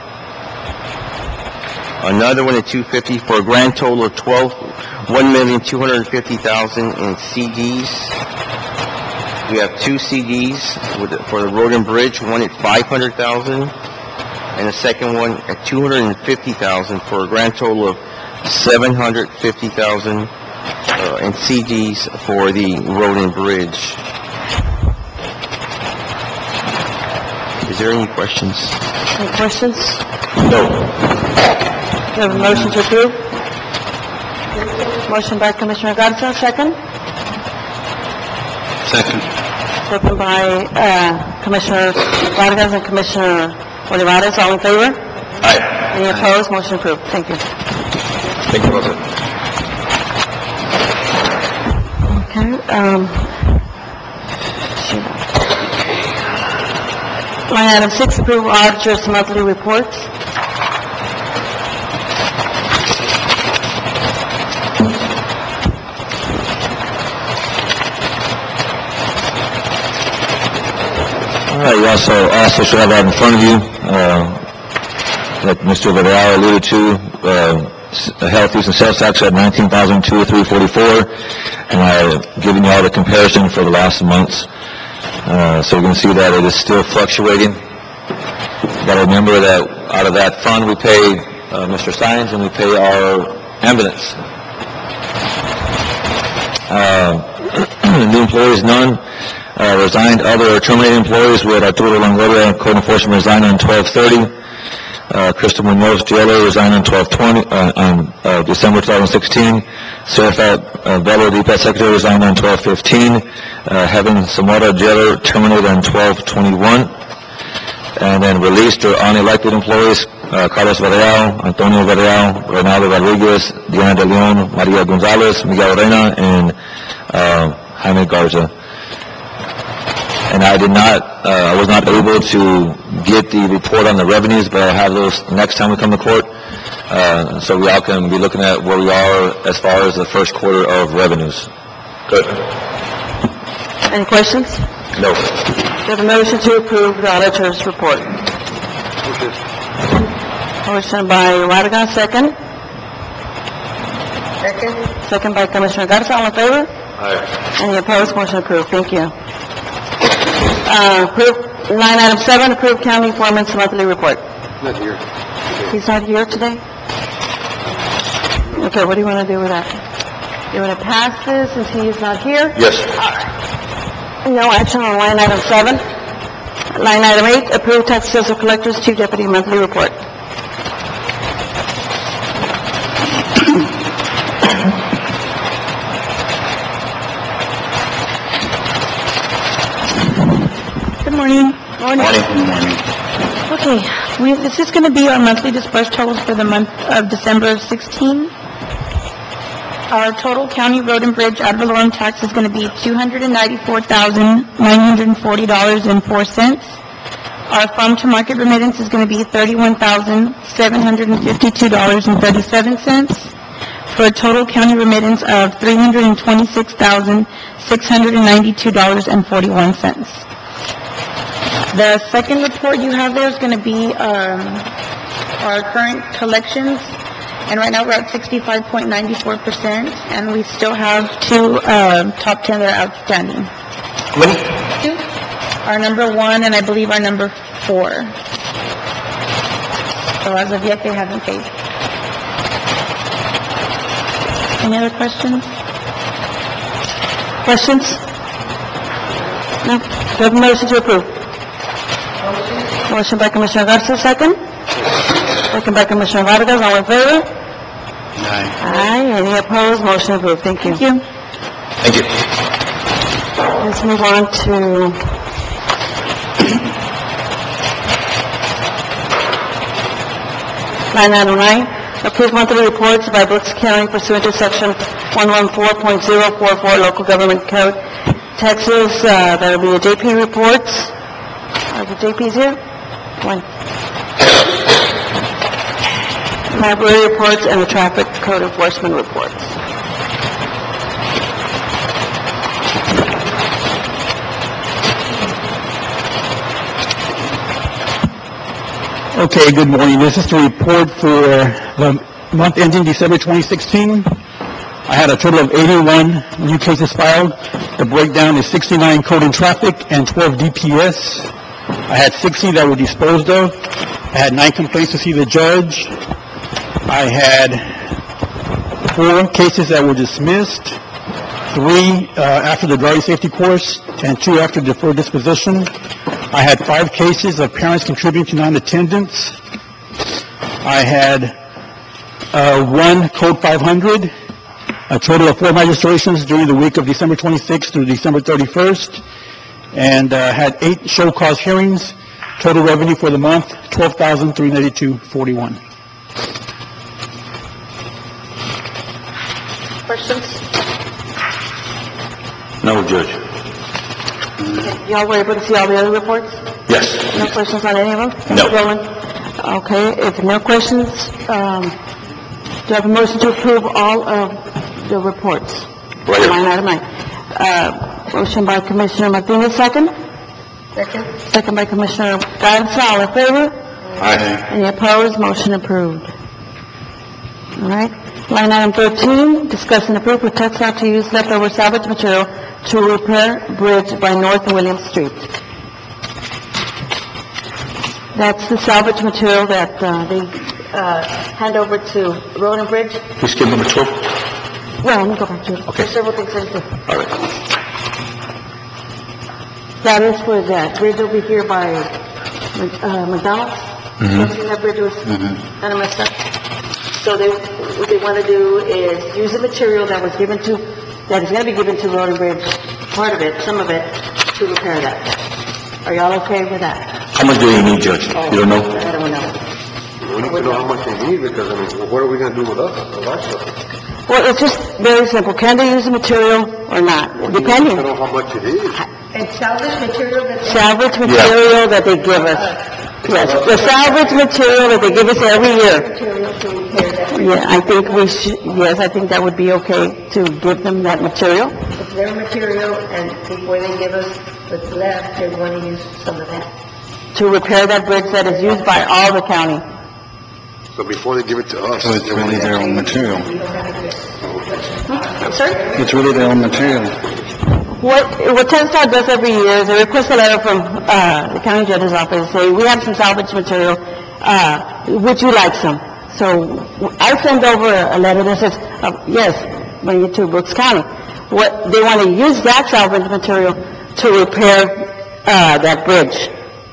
Speaker 8: Another one at two hundred fifty thousand dollars, for a grand total of twelve, one million two hundred fifty thousand dollars in C Ds. We have two C Ds with, for the road and bridge, one at five hundred thousand dollars and the second one at two hundred fifty thousand dollars, for a grand total of seven hundred fifty thousand dollars uh, in C Ds for the road and bridge. Is there any questions?
Speaker 1: Any questions?
Speaker 8: No.
Speaker 1: We have a motion to approve. Motion by Commissioner Garza, second.
Speaker 8: Second.
Speaker 1: Second by uh, Commissioner Vargas and Commissioner Olivares. All in favor?
Speaker 8: Aye.
Speaker 1: Any opposed? Motion approved. Thank you.
Speaker 8: Thank you, Rosa.
Speaker 1: Okay, um... Line item six, approve auditor's monthly reports.
Speaker 6: All right, you also, also should have that in front of you, uh, like Mister Vidal alluded to, uh, s- health use and sales tax at nineteen thousand two hundred three dollars and forty-four cents, and I've given you all the comparison for the last months. Uh, so you can see that it is still fluctuating. You gotta remember that out of that fund, we pay, uh, Mister Steins and we pay our ambulance. Uh, new employees, none. Uh, resigned other or terminated employees with Arturo Longoria, code enforcement, resigned on twelve thirty. Uh, Crystal Munoz, jailer, resigned on twelve twenty, uh, on, uh, December twenty sixteen. Serafat, uh, Bello, D P S secretary, resigned on twelve fifteen. Uh, Heaven Zamora, jailer, terminated on twelve twenty-one. And then released or unelected employees, uh, Carlos Varela, Antonio Varela, Ronaldo Rodriguez, Diana De Leon, Maria Gonzalez, Miguel Reina, and, uh, Jaime Garza. And I did not, uh, I was not able to get the report on the revenues, but I'll have those next time we come to court. Uh, so we all can be looking at where we are as far as the first quarter of revenues. Good.
Speaker 1: Any questions?
Speaker 8: No.
Speaker 1: Do you have a motion to approve the auditor's report? Motion by Vargas, second.
Speaker 2: Second.
Speaker 1: Second by Commissioner Garza, all in favor?
Speaker 3: Aye.
Speaker 1: Any opposed? Motion approved. Thank you. Uh, approve, line item seven, approve county foreman's monthly report.
Speaker 3: Not here.
Speaker 1: He's not here today? Okay, what do you want to do with that? You want to pass this since he is not here?
Speaker 3: Yes.
Speaker 1: No action on line item seven. Line item eight, approve tax assessor collectors chief deputy monthly report.
Speaker 4: Good morning.
Speaker 1: Morning.
Speaker 6: Good morning.
Speaker 4: Okay, we, this is going to be our monthly dispersed totals for the month of December of sixteen. Our total county road and bridge ad valorem tax is going to be two hundred ninety-four thousand nine hundred forty dollars and four cents. Our farm-to-market remittance is going to be thirty-one thousand seven hundred fifty-two dollars and thirty-seven cents, for a total county remittance of three hundred twenty-six thousand six hundred ninety-two dollars and forty-one cents. The second report you have there is going to be um, our current collections, and right now we're at sixty-five point nine four percent, and we still have two uh, top ten that are outstanding. Two. Our number one and I believe our number four. So as of yet, they haven't paid. Any other questions?
Speaker 1: Questions? No? Do you have a motion to approve? Motion by Commissioner Garza, second. Second by Commissioner Vargas, all in favor?
Speaker 6: Aye.
Speaker 1: Aye. Any opposed? Motion approved. Thank you.
Speaker 4: Thank you.
Speaker 6: Thank you.
Speaker 1: Let's move on to line item nine, approve monthly reports by Brooks County pursuant to section one fourteen point zero four four Local Government Code, Texas. Uh, there will be a J P reports. Are the J Ps here? One. Library reports and the traffic code enforcement reports.
Speaker 9: Okay, good morning. This is the report for the month ending December twenty sixteen. I had a total of eighty-one new cases filed. The breakdown is sixty-nine code and traffic and twelve D P S. I had sixty that were disposed of. I had nine complaints to see the judge. I had four cases that were dismissed, three uh, after the driving safety course, and two after deferred disposition. I had five cases of parents contributing to non-attendance. I had uh, one Code five hundred, a total of four magistrations during the week of December twenty-sixth through December thirty-first, and uh, had eight show cause hearings. Total revenue for the month, twelve thousand three hundred ninety-two dollars and forty-one cents.
Speaker 1: Questions?
Speaker 8: No, Judge.
Speaker 1: Y'all were able to see all the other reports?
Speaker 8: Yes.
Speaker 1: No questions on any of them?
Speaker 8: No.
Speaker 1: Roland? Okay, if no questions, um, do you have a motion to approve all of the reports?
Speaker 8: Right here.
Speaker 1: Line item nine. Uh, motion by Commissioner Martinez, second?
Speaker 2: Second.
Speaker 1: Second by Commissioner Garza, all in favor?
Speaker 8: Aye.
Speaker 1: Any opposed? Motion approved. All right. Line item thirteen, discuss and approve with tax out to use leftover salvage material to repair bridge by North William Street. That's the salvage material that uh, they uh, hand over to Road and Bridge.
Speaker 8: We skip number twelve?
Speaker 1: Well, let me go back to it.
Speaker 8: Okay.
Speaker 1: There's several things in here.
Speaker 8: All right.
Speaker 1: That is for that bridge over here by uh, McDonald's.
Speaker 8: Mhm.
Speaker 1: That bridge was kind of messed up. So they, what they want to do is use the material that was given to, that is going to be given to Road and Bridge, part of it, some of it, to repair that. Are y'all okay with that?
Speaker 8: How much do you need, Judge? You don't know?
Speaker 1: I don't know.
Speaker 3: We need to know how much they need, because, I mean, what are we gonna do with us, with our stuff?
Speaker 1: Well, it's just very simple. Can they use the material or not?
Speaker 3: We need
Speaker 1: Depending.
Speaker 3: to know how much it is.
Speaker 2: It's salvage material that they...
Speaker 1: Salvage material that they give us. Yes, the salvage material that they give us every year.
Speaker 2: to repair that bridge.
Speaker 1: Yeah, I think we should, yes, I think that would be okay to give them that material.
Speaker 2: It's their material, and before they give us what's left, they want to use some of that.
Speaker 1: To repair that bridge that is used by all the county.
Speaker 3: So before they give it to us.
Speaker 6: So it's really their own material.
Speaker 2: We don't have it yet.
Speaker 1: Sir?
Speaker 6: It's really their own material.
Speaker 1: What, what TechStop does every year is they request a letter from, uh, the county judge's office, say, we have some salvage material, uh, would you like some? So I send over a letter that says, uh, yes, bring it to Brooks County. What, they want to use that salvage material to repair, uh, that bridge.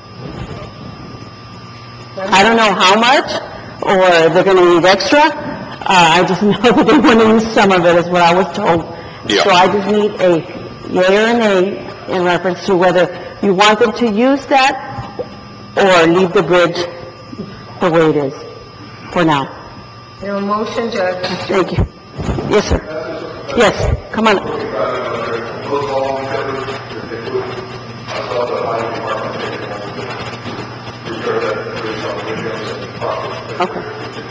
Speaker 1: I don't know how much, or they're going to need extra. Uh, I just know that they want to use some of it, is what I was told.
Speaker 3: Yeah.
Speaker 1: So I just need a yea or a nay in reference to whether you want them to use that or leave the bridge the way it is for now.
Speaker 2: No motion, Judge.
Speaker 1: Thank you. Yes, sir. Yes, come on. Okay.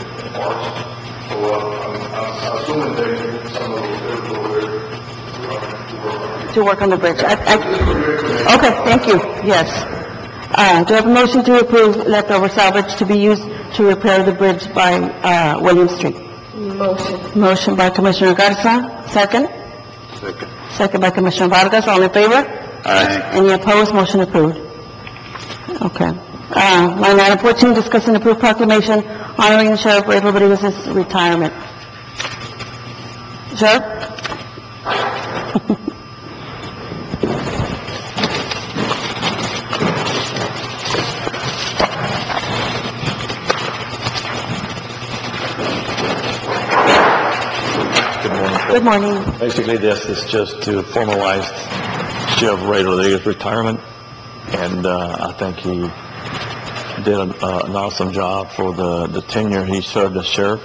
Speaker 1: To work on the bridge. I, I, okay, thank you, yes. Uh, do I have a motion to approve leftover salvage to be used to repair the bridge by, uh, William Street?
Speaker 2: Motion.
Speaker 1: Motion by Commissioner Garza, second?
Speaker 3: Second.
Speaker 1: Second by Commissioner Vargas, all in favor?
Speaker 6: Aye.
Speaker 1: Any opposed, motion approved. Okay. Uh, line item fourteen, discuss and approve proclamation honoring Sheriff Ray Rodriguez's retirement. Sheriff?
Speaker 10: Good morning.
Speaker 1: Good morning.
Speaker 10: Basically, this is just to formalize Sheriff Ray Rodriguez's retirement, and uh, I think he did an, uh, an awesome job for the, the tenure he served as sheriff,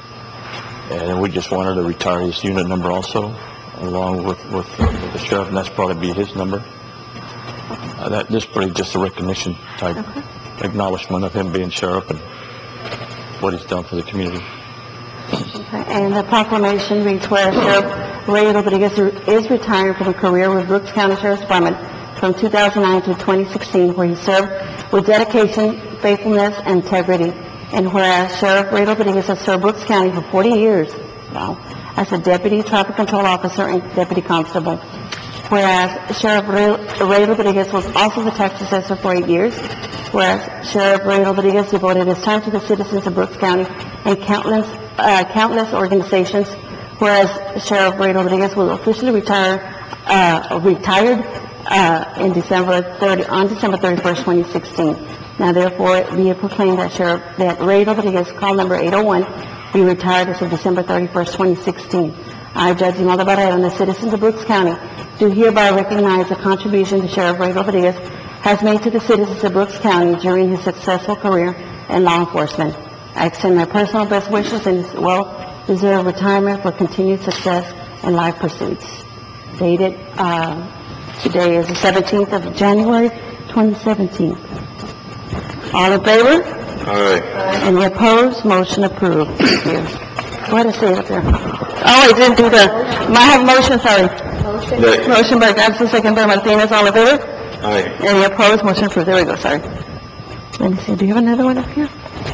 Speaker 10: and we just wanted to retire his unit number also, along with, with, uh, with the sheriff, and that's probably be his number. Uh, that, this is pretty just a recognition type acknowledgement of him being sheriff and what he's done for the community.
Speaker 1: Okay, and the proclamation reads, whereas Sheriff Ray Rodriguez is retiring from a career with Brooks County Sheriff's Department from two thousand nine to twenty sixteen, where he served with dedication, faithfulness, and integrity. And whereas Sheriff Ray Rodriguez has served Brooks County for forty years, wow, as a deputy traffic control officer and deputy constable. Whereas Sheriff Ray, Ray Rodriguez was also the tax assessor for eight years. Whereas Sheriff Ray Rodriguez devoted his time to the citizens of Brooks County and countless, uh, countless organizations. Whereas Sheriff Ray Rodriguez will officially retire, uh, retired, uh, in December thirtieth, on December thirty-first, twenty sixteen. Now therefore, be it proclaimed that Sheriff, that Ray Rodriguez, call number eight oh one, be retired as of December thirty-first, twenty sixteen. I, Judge Imelda Barrera, and the citizens of Brooks County do hereby recognize the contribution that Sheriff Ray Rodriguez has made to the citizens of Brooks County during his successful career in law enforcement. I extend my personal best wishes in his well-deserved retirement for continued success in life pursuits. Dated, uh, today is the seventeenth of January, twenty seventeen. All in favor?
Speaker 3: Aye.
Speaker 1: Any opposed? Motion approved. Thank you. Go ahead and say it up there. Oh, I didn't do the, might have a motion, sorry.
Speaker 2: Motion.
Speaker 1: Motion by Garza, second by Martinez, all in favor?
Speaker 3: Aye.
Speaker 1: Any opposed? Motion approved. There we go, sorry. Let me see, do you have another one up here?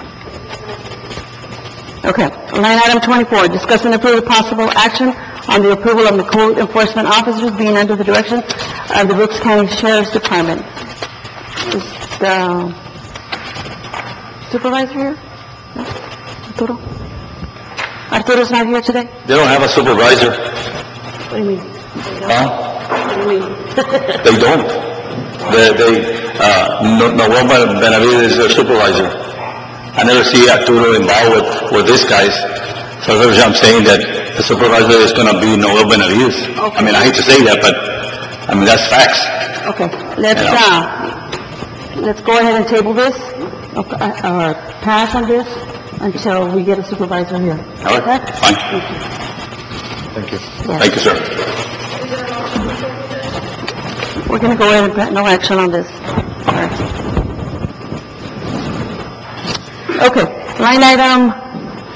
Speaker 1: Okay, line item twenty-four, discuss and approve possible action on the approval of the code enforcement officers being under the direction of the Brooks County Sheriff's Department. Is the supervisor here? No? Arturo? Arturo's not here today?
Speaker 6: They don't have a supervisor.
Speaker 1: What do you mean?
Speaker 6: Huh?
Speaker 1: What do you mean?
Speaker 6: They don't. They, they, uh, no, Noel Benavides is their supervisor. I never see Arturo involved with, with these guys. So that's what I'm saying, that the supervisor is gonna be Noel Benavides. I mean, I hate to say that, but, I mean, that's facts.
Speaker 1: Okay, let's,
Speaker 6: Yeah.
Speaker 1: uh, let's go ahead and table this, or, or pass on this until we get a supervisor here.
Speaker 6: All right,
Speaker 1: Okay?
Speaker 6: fine.
Speaker 10: Thank you.
Speaker 1: Yes.
Speaker 6: Thank you, sir.
Speaker 1: We're gonna go ahead and, pa- no action on this. All right. Okay, line item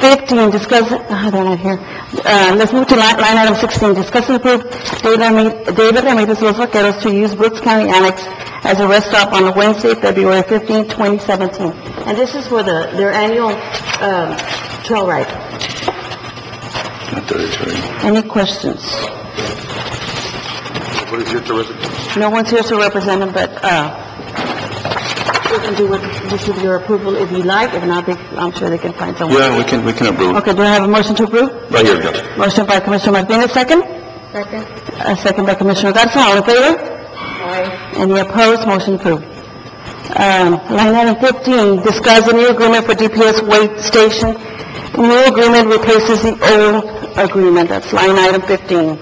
Speaker 1: fifteen, discuss, oh, they're not here. Uh, let's move to line, line item sixteen, discuss and approve David Rami- David Ramirez Los Vaqueros to use Brooks County Annex as a rest stop on Wednesday, February fifteenth, twenty seventeen. And this is for the, their annual, um, trail ride. Any questions?
Speaker 3: What is here to represent?
Speaker 1: No one's here to represent them, but, uh, we can do with, this with your approval if you like. If not, they, I'm sure they can find someone.
Speaker 6: Yeah, we can, we can approve.
Speaker 1: Okay, do I have a motion to approve?
Speaker 6: Right here, Judge.
Speaker 1: Motion by Commissioner Martinez, second?
Speaker 2: Second?
Speaker 1: A second by Commissioner Garza, all in favor?
Speaker 2: Aye.
Speaker 1: Any opposed? Motion approved. Um, line item fifteen, discuss the new agreement for D P S weight station. New agreement replaces the old agreement. That's line item fifteen.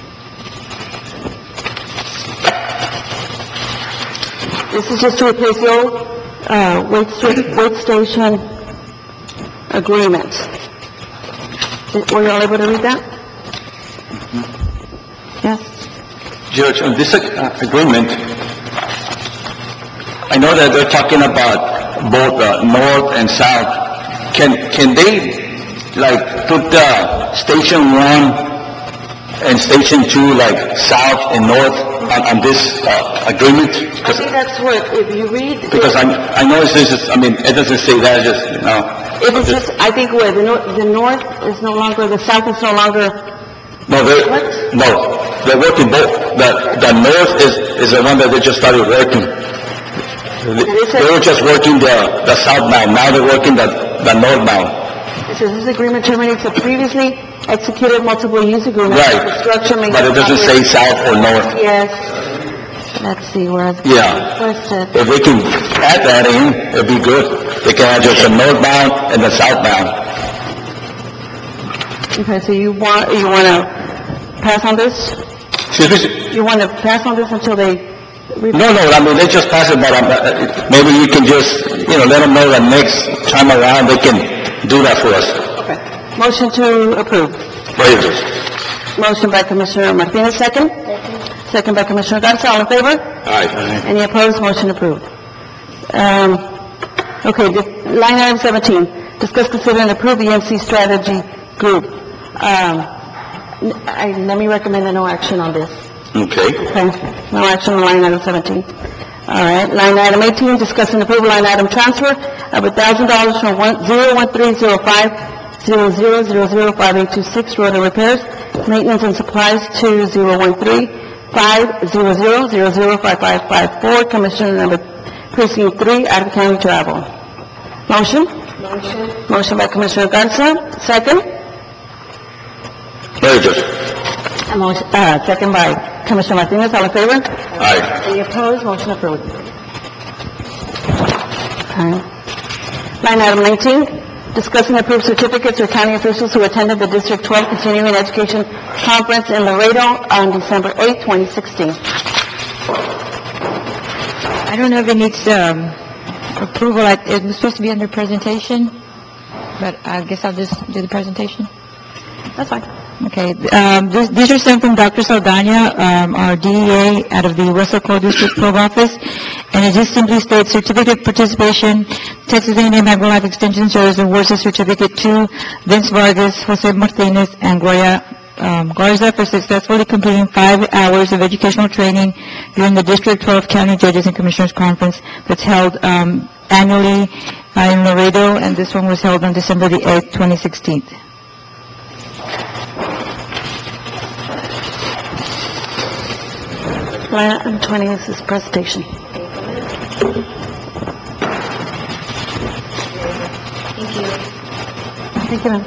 Speaker 1: This is just to replace the old, uh, weight, sta- weight station agreement. Did- Were you all able to read that? Yes?
Speaker 6: Judge, on this uh, agreement, I know that they're talking about both uh, north and south. Can, can they, like, put the station one and station two, like, south and north on, on this uh, agreement?
Speaker 1: I think that's what, if you read...
Speaker 6: Because I, I know it's just, I mean, it doesn't say that, just, you know.
Speaker 1: It is just, I think where the north, the north is no longer, the south is no longer,
Speaker 6: No, they're,
Speaker 1: What?
Speaker 6: no, they're working both. The, the north is, is the one that they just started working. They they were just working the, the southbound, now they're working the, the northbound.
Speaker 1: it says this agreement terminates a previously executed multiple use agreement.
Speaker 6: Right.
Speaker 1: The structure may...
Speaker 6: But it doesn't say south or north.
Speaker 1: Yes. Let's see, where it's
Speaker 6: Yeah.
Speaker 1: requested.
Speaker 6: If we can add that in, it'd be good. They can add just the northbound and the southbound.
Speaker 1: Okay, so you want, you want to pass on this?
Speaker 6: Excuse me?
Speaker 1: You want to pass on this until they... re-
Speaker 6: No, no, I mean, they just pass it, but um, uh, maybe you can just, you know, let them know that next time around, they can do that for us.
Speaker 1: Okay. Motion to approve.
Speaker 6: Right here.
Speaker 1: Motion by Commissioner Martinez, second? Second by Commissioner Garza, all in favor?
Speaker 6: Aye.
Speaker 1: Any opposed? Motion approved. Um, okay, the- line item seventeen, discuss, consider, and approve the M C strategy group. Um, n- I, let me recommend a no action on this.
Speaker 6: Okay.
Speaker 1: Okay, no action on line item seventeen. All right, line item eighteen, discuss and approve line item transfer of one thousand dollars from one, zero one three zero five, zero zero zero zero five eight two six, road and repairs, maintenance and supplies to zero one three five zero zero zero zero five five five four, Commissioner number precinct three, out of county travel. Motion?
Speaker 2: Motion?
Speaker 1: Motion by Commissioner Garza, second?
Speaker 6: Very good.
Speaker 1: A motion, uh, second by Commissioner Martinez, all in favor?
Speaker 6: Aye.
Speaker 1: Any opposed? Motion approved. Okay. Line item nineteen, discuss and approve certificates for county officials who attended the District twelve Continuing Education Conference in Laredo on December eighth, twenty sixteen.
Speaker 4: I don't know if it needs um, approval. I- It was supposed to be under presentation, but I guess I'll just do the presentation.
Speaker 1: That's fine.
Speaker 4: Okay, um, this- these are sent from Doctor Saldana, um, our D E A out of the West Oco District twelve office, and it just simply states certificate of participation, Texas A and M Agro Life Extension Service awards a certificate to Vince Vargas, Jose Martinez, and Gloria um, Garza for successfully completing five hours of educational training during the District twelve County Judges and Commissioners Conference that's held um, annually uh, in Laredo, and this one was held on December the eighth, twenty sixteen.
Speaker 1: Line item twenty is this presentation. Thank you, ma'am.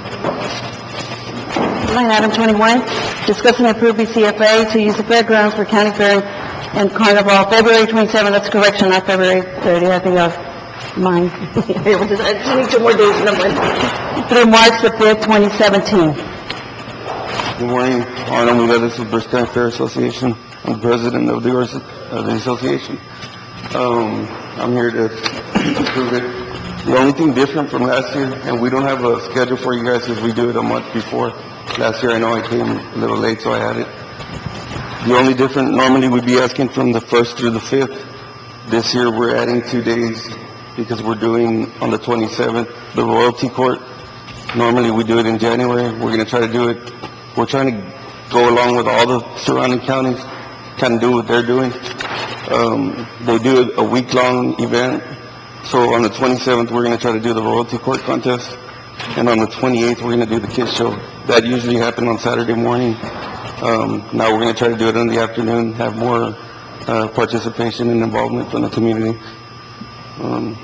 Speaker 1: Line item twenty-one, discuss and approve B C F A to use the fairgrounds for county fair and carnival, February twenty-seventh, that's correction, not February thirtieth, I think I've, mine. I just need two more days, number, through March the fifth, twenty seventeen.
Speaker 11: Good morning, Arnold Mugueles of Brooks County Fair Association. I'm president of the, org- of the association. Um, I'm here to approve it. The only thing different from last year, and we don't have a schedule for you guys because we do it a month before. Last year, I know I came a little late, so I had it. The only different, normally we'd be asking from the first through the fifth. This year, we're adding two days because we're doing on the twenty-seventh, the royalty court. Normally, we do it in January. We're going to try to do it, we're trying to go along with all the surrounding counties, kind of do what they're doing. Um, they do a week-long event. So on the twenty-seventh, we're going to try to do the royalty court contest. And on the twenty-eighth, we're going to do the kids show. That usually happens on Saturday morning. Um, now we're going to try to do it in the afternoon, have more uh, participation and involvement from the community. Um,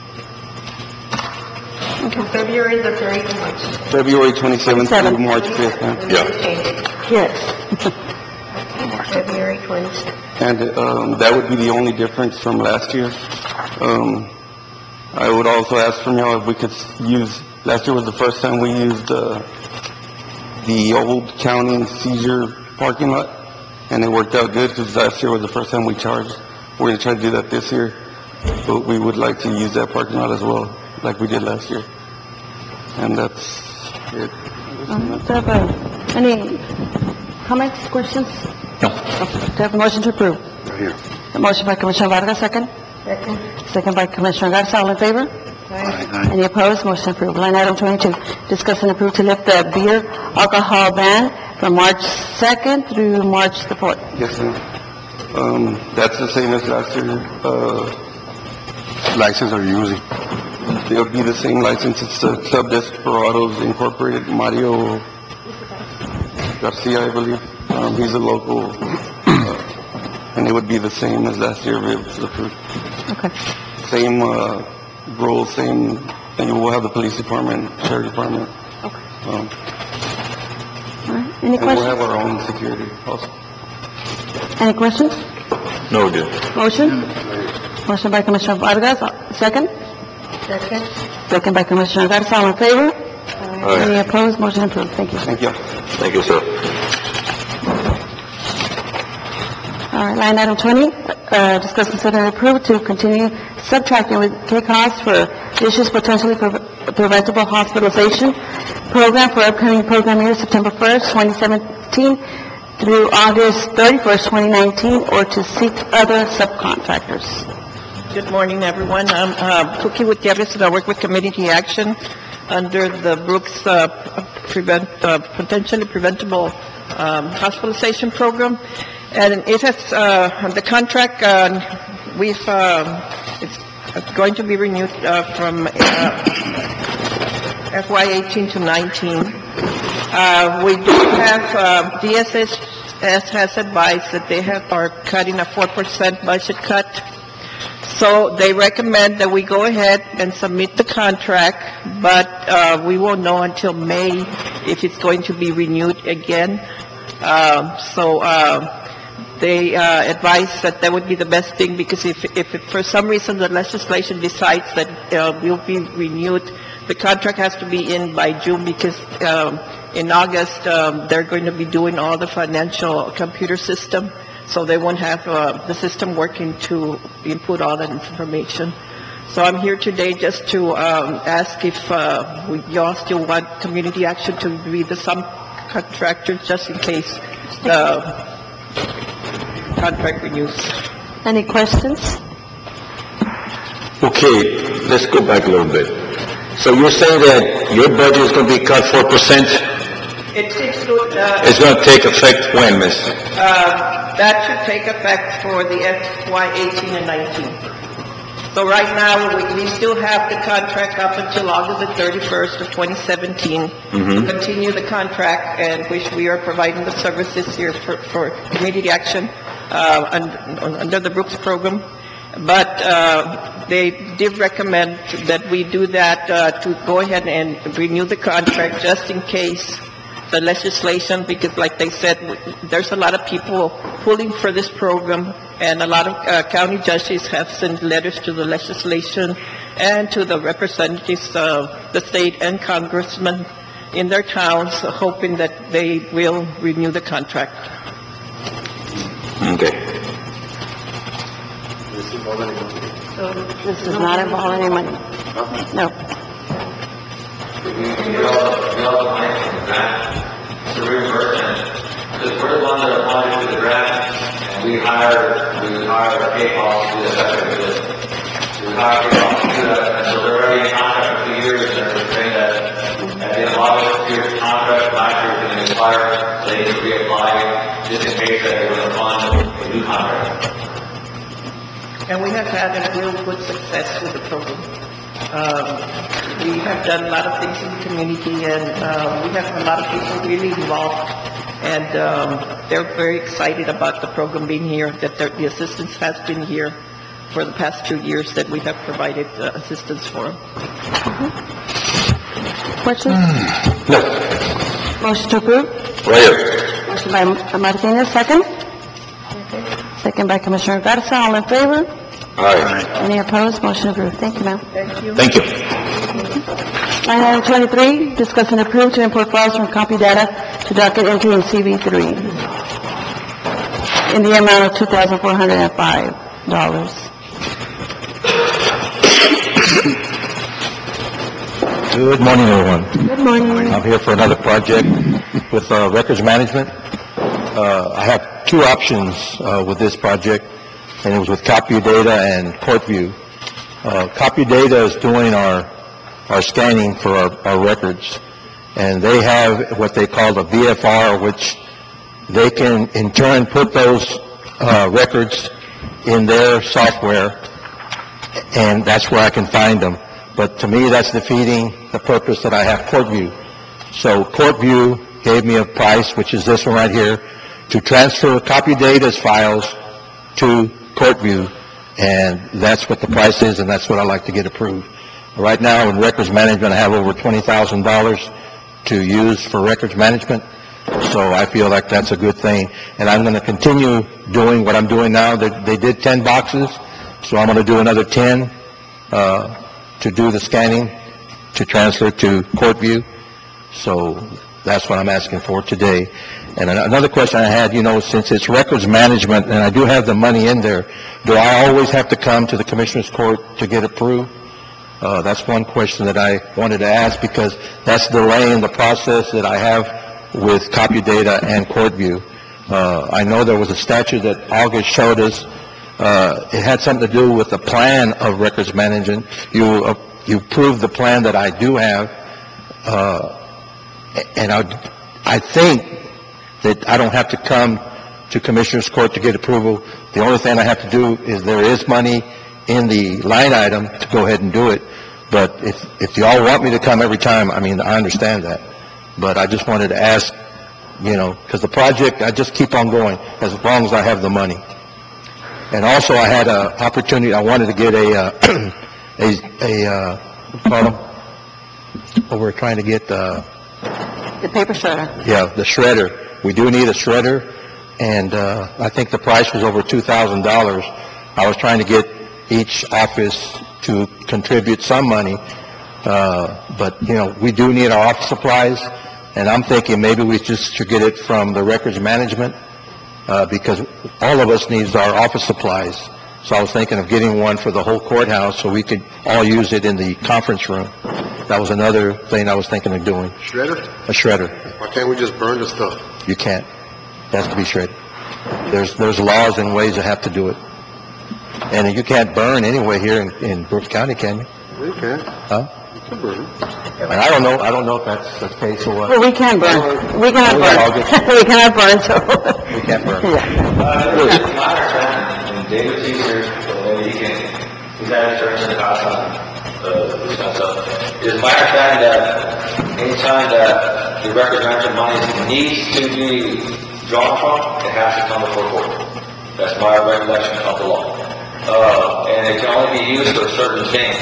Speaker 2: February the thirty-first.
Speaker 11: February twenty-seventh through March fifth. Yeah.
Speaker 2: Yes. February twenty-seventh.
Speaker 11: And um, that would be the only difference from last year. Um, I would also ask from y'all if we could use, last year was the first time we used uh, the old county seizure parking lot, and it worked out good because last year was the first time we charged. We're going to try to do that this year, but we would like to use that parking lot as well, like we did last year. And that's it.
Speaker 1: Um, do you have, uh, any comments, questions? No. Do you have a motion to approve?
Speaker 3: Here.
Speaker 1: A motion by Commissioner Vargas, second?
Speaker 2: Second.
Speaker 1: Second by Commissioner Garza, all in favor? Any opposed? Motion approved. Line item twenty-two, discuss and approve to lift the beer alcohol ban from March second through March the fourth.
Speaker 11: Yes, ma'am. Um, that's the same as last year. Uh,
Speaker 3: License are you using?
Speaker 11: it'll be the same license. It's uh, Club Desperados Incorporated, Mario Garcia, I believe. Um, he's a local, uh, and it would be the same as last year if it was approved.
Speaker 1: Okay.
Speaker 11: Same, uh, rules, same, and we'll have the police department, sheriff department.
Speaker 1: Okay.
Speaker 11: Um,
Speaker 1: All right. Any
Speaker 11: and we'll have
Speaker 1: questions?
Speaker 11: our own security also.
Speaker 1: Any questions?
Speaker 10: No, good.
Speaker 1: Motion? Motion by Commissioner Vargas, uh, second?
Speaker 2: Second.
Speaker 1: Second by Commissioner Garza, all in favor? Any opposed? Motion approved. Thank you.
Speaker 11: Thank you.
Speaker 10: Thank you, sir.
Speaker 1: All right, line item twenty, uh, discuss, consider, and approve to continue subtracting with K costs for issues potentially pre- preventable hospitalization program for upcoming program year September first, twenty seventeen through August thirty-first, twenty nineteen, or to seek other subcontractors.
Speaker 12: Good morning, everyone. I'm uh, Cookie Gutierrez, and I work with Community Action under the Brooks uh, prevent, uh, potentially preventable um, hospitalization program. And it has, uh, the contract, uh, we've, uh, it's going to be renewed uh, from uh, F Y eighteen to nineteen. Uh, we do have, uh, D S S has advised that they have, are cutting a four percent budget cut. So they recommend that we go ahead and submit the contract, but uh, we won't know until May if it's going to be renewed again. Uh, so uh, they uh, advise that that would be the best thing, because if, if it, for some reason the legislation decides that uh, will be renewed, the contract has to be in by June, because um, in August um, they're going to be doing all the financial computer system. So they won't have uh, the system working to input all that information. So I'm here today just to um, ask if uh, we, y'all still want Community Action to be the subcontractor, just in case the contract renews.
Speaker 1: Any questions?
Speaker 10: Okay, let's go back a little bit. So you're saying that your budget is going to be cut four percent?
Speaker 12: It's, it's, uh,
Speaker 10: It's going to take effect when, miss?
Speaker 12: uh, that should take effect for the F Y eighteen and nineteen. So right now, we, we still have the contract up until August the thirty-first of twenty seventeen.
Speaker 10: Mhm.
Speaker 12: Continue the contract, and which we are providing the services here for, for community action, uh, un- under the Brooks program. But, uh, they did recommend that we do that, uh, to go ahead and renew the contract just in case the legislation, because like they said, there's a lot of people pulling for this program, and a lot of uh, county judges have sent letters to the legislation and to the representatives of the state and congressmen in their towns, hoping that they will renew the contract.
Speaker 10: Okay.
Speaker 1: So this does not involve any money? No.
Speaker 7: To reimbursement, because we're the ones that applied to the grant, and we hire, we hire PayPal to do that, that's what it is. We hire PayPal to do that, and so they're already in contract for two years, and we're saying that at the
Speaker 12: had a real good success with the program. Um, we have done a lot of things in the community, and uh, we have a lot of people really involved, and um, they're very excited about the program being here, that their- the assistance has been here for the past two years that we have provided uh, assistance for them.
Speaker 1: Questions?
Speaker 3: No.
Speaker 1: Motion to approve?
Speaker 3: Right
Speaker 1: Motion by Martinez, second? Second by Commissioner Garza, all in favor?
Speaker 3: Aye.
Speaker 1: Any opposed? Motion approved. Thank you, ma'am.
Speaker 12: Thank you.
Speaker 3: Thank you.
Speaker 1: Line item twenty-three, discuss and approve to import files from copy data to docket entry in C V three in the amount of two thousand four hundred five dollars.
Speaker 6: Good morning, everyone.
Speaker 1: Good morning.
Speaker 6: I'm here for another project with uh, Records Management. Uh, I have two options uh, with this project, and it was with CopyData and CourtView. Uh, CopyData is doing our our scanning for our, our records, and they have what they call the V F R, which they can in turn put those uh, records in their software, and that's where I can find them. But to me, that's defeating the purpose that I have CourtView. So CourtView gave me a price, which is this one right here, to transfer CopyData's files to CourtView, and that's what the price is, and that's what I'd like to get approved. Right now, in records management, I have over twenty thousand dollars to use for records management, so I feel like that's a good thing. And I'm going to continue doing what I'm doing now. They, they did ten boxes, so I'm going to do another ten uh, to do the scanning, to transfer to CourtView. So that's what I'm asking for today. And an- another question I had, you know, since it's records management, and I do have the money in there, do I always have to come to the Commissioner's Court to get approved? Uh, that's one question that I wanted to ask, because that's delaying the process that I have with CopyData and CourtView. Uh, I know there was a statute that August showed us. Uh, it had something to do with the plan of records management. You, uh, you approved the plan that I do have, uh, and I, I think that I don't have to come to Commissioner's Court to get approval. The only thing I have to do is there is money in the line item to go ahead and do it. But if, if y'all want me to come every time, I mean, I understand that. But I just wanted to ask, you know, because the project, I just keep on going as long as I have the money. And also, I had an opportunity, I wanted to get a, uh, a, a, uh, what do you call them? Oh, we're trying to get, uh,
Speaker 1: The paper shredder.
Speaker 6: yeah, the shredder. We do need a shredder, and uh, I think the price was over two thousand dollars. I was trying to get each office to contribute some money, uh, but, you know, we do need our office supplies, and I'm thinking maybe we just should get it from the records management, uh, because all of us needs our office supplies. So I was thinking of getting one for the whole courthouse so we could all use it in the conference room. That was another thing I was thinking of doing,
Speaker 3: Shredder?
Speaker 6: a shredder.
Speaker 3: Why can't we just burn the stuff?
Speaker 6: You can't. It has to be shredded. There's, there's laws and ways that have to do it. And you can't burn anyway here in, in Brooks County, can you?
Speaker 3: We can.
Speaker 6: Huh?
Speaker 3: We can burn it.
Speaker 6: And I don't know, I don't know if that's the case or what.
Speaker 1: Well, we can burn. We cannot
Speaker 6: Oh, yeah, I'll
Speaker 1: burn.
Speaker 6: get-
Speaker 1: We cannot burn, so.
Speaker 6: We can't burn.
Speaker 1: Yeah.
Speaker 7: Uh, it's my understanding, and David Caesar, so maybe he can, he's had insurance in the past on, uh, this kind of stuff. It is my understanding that anytime that the record management money needs to be drawn from, it has to come before court. That's my recollection of the law. Uh, and it can only be used for certain things.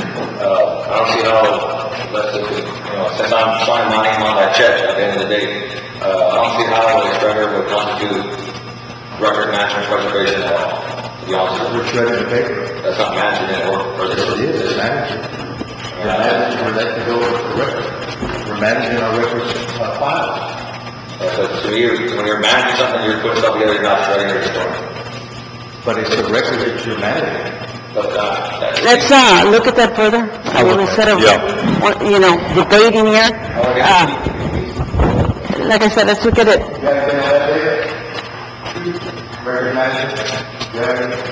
Speaker 7: Uh, I don't see how, let's say, you know, since I'm signing my name on that check at the end of the day, uh, I don't see how a shredder would constitute record management preservation at all, to be honest with you.
Speaker 6: We're shredding the paper.
Speaker 7: That's not management or preservation.
Speaker 6: It is, it's managing. We're managing, we're letting go of the record. We're managing our records uh, files.
Speaker 7: Uh, so to you, when you're managing something, you're putting stuff together, you're not shredding or destroying.
Speaker 6: But it's the record that you're managing.
Speaker 7: But, uh, that's...
Speaker 1: Let's, uh, look at that further. I mean, instead of, uh, you know, debating here. Uh, like I said, let's look at it.
Speaker 6: Record management?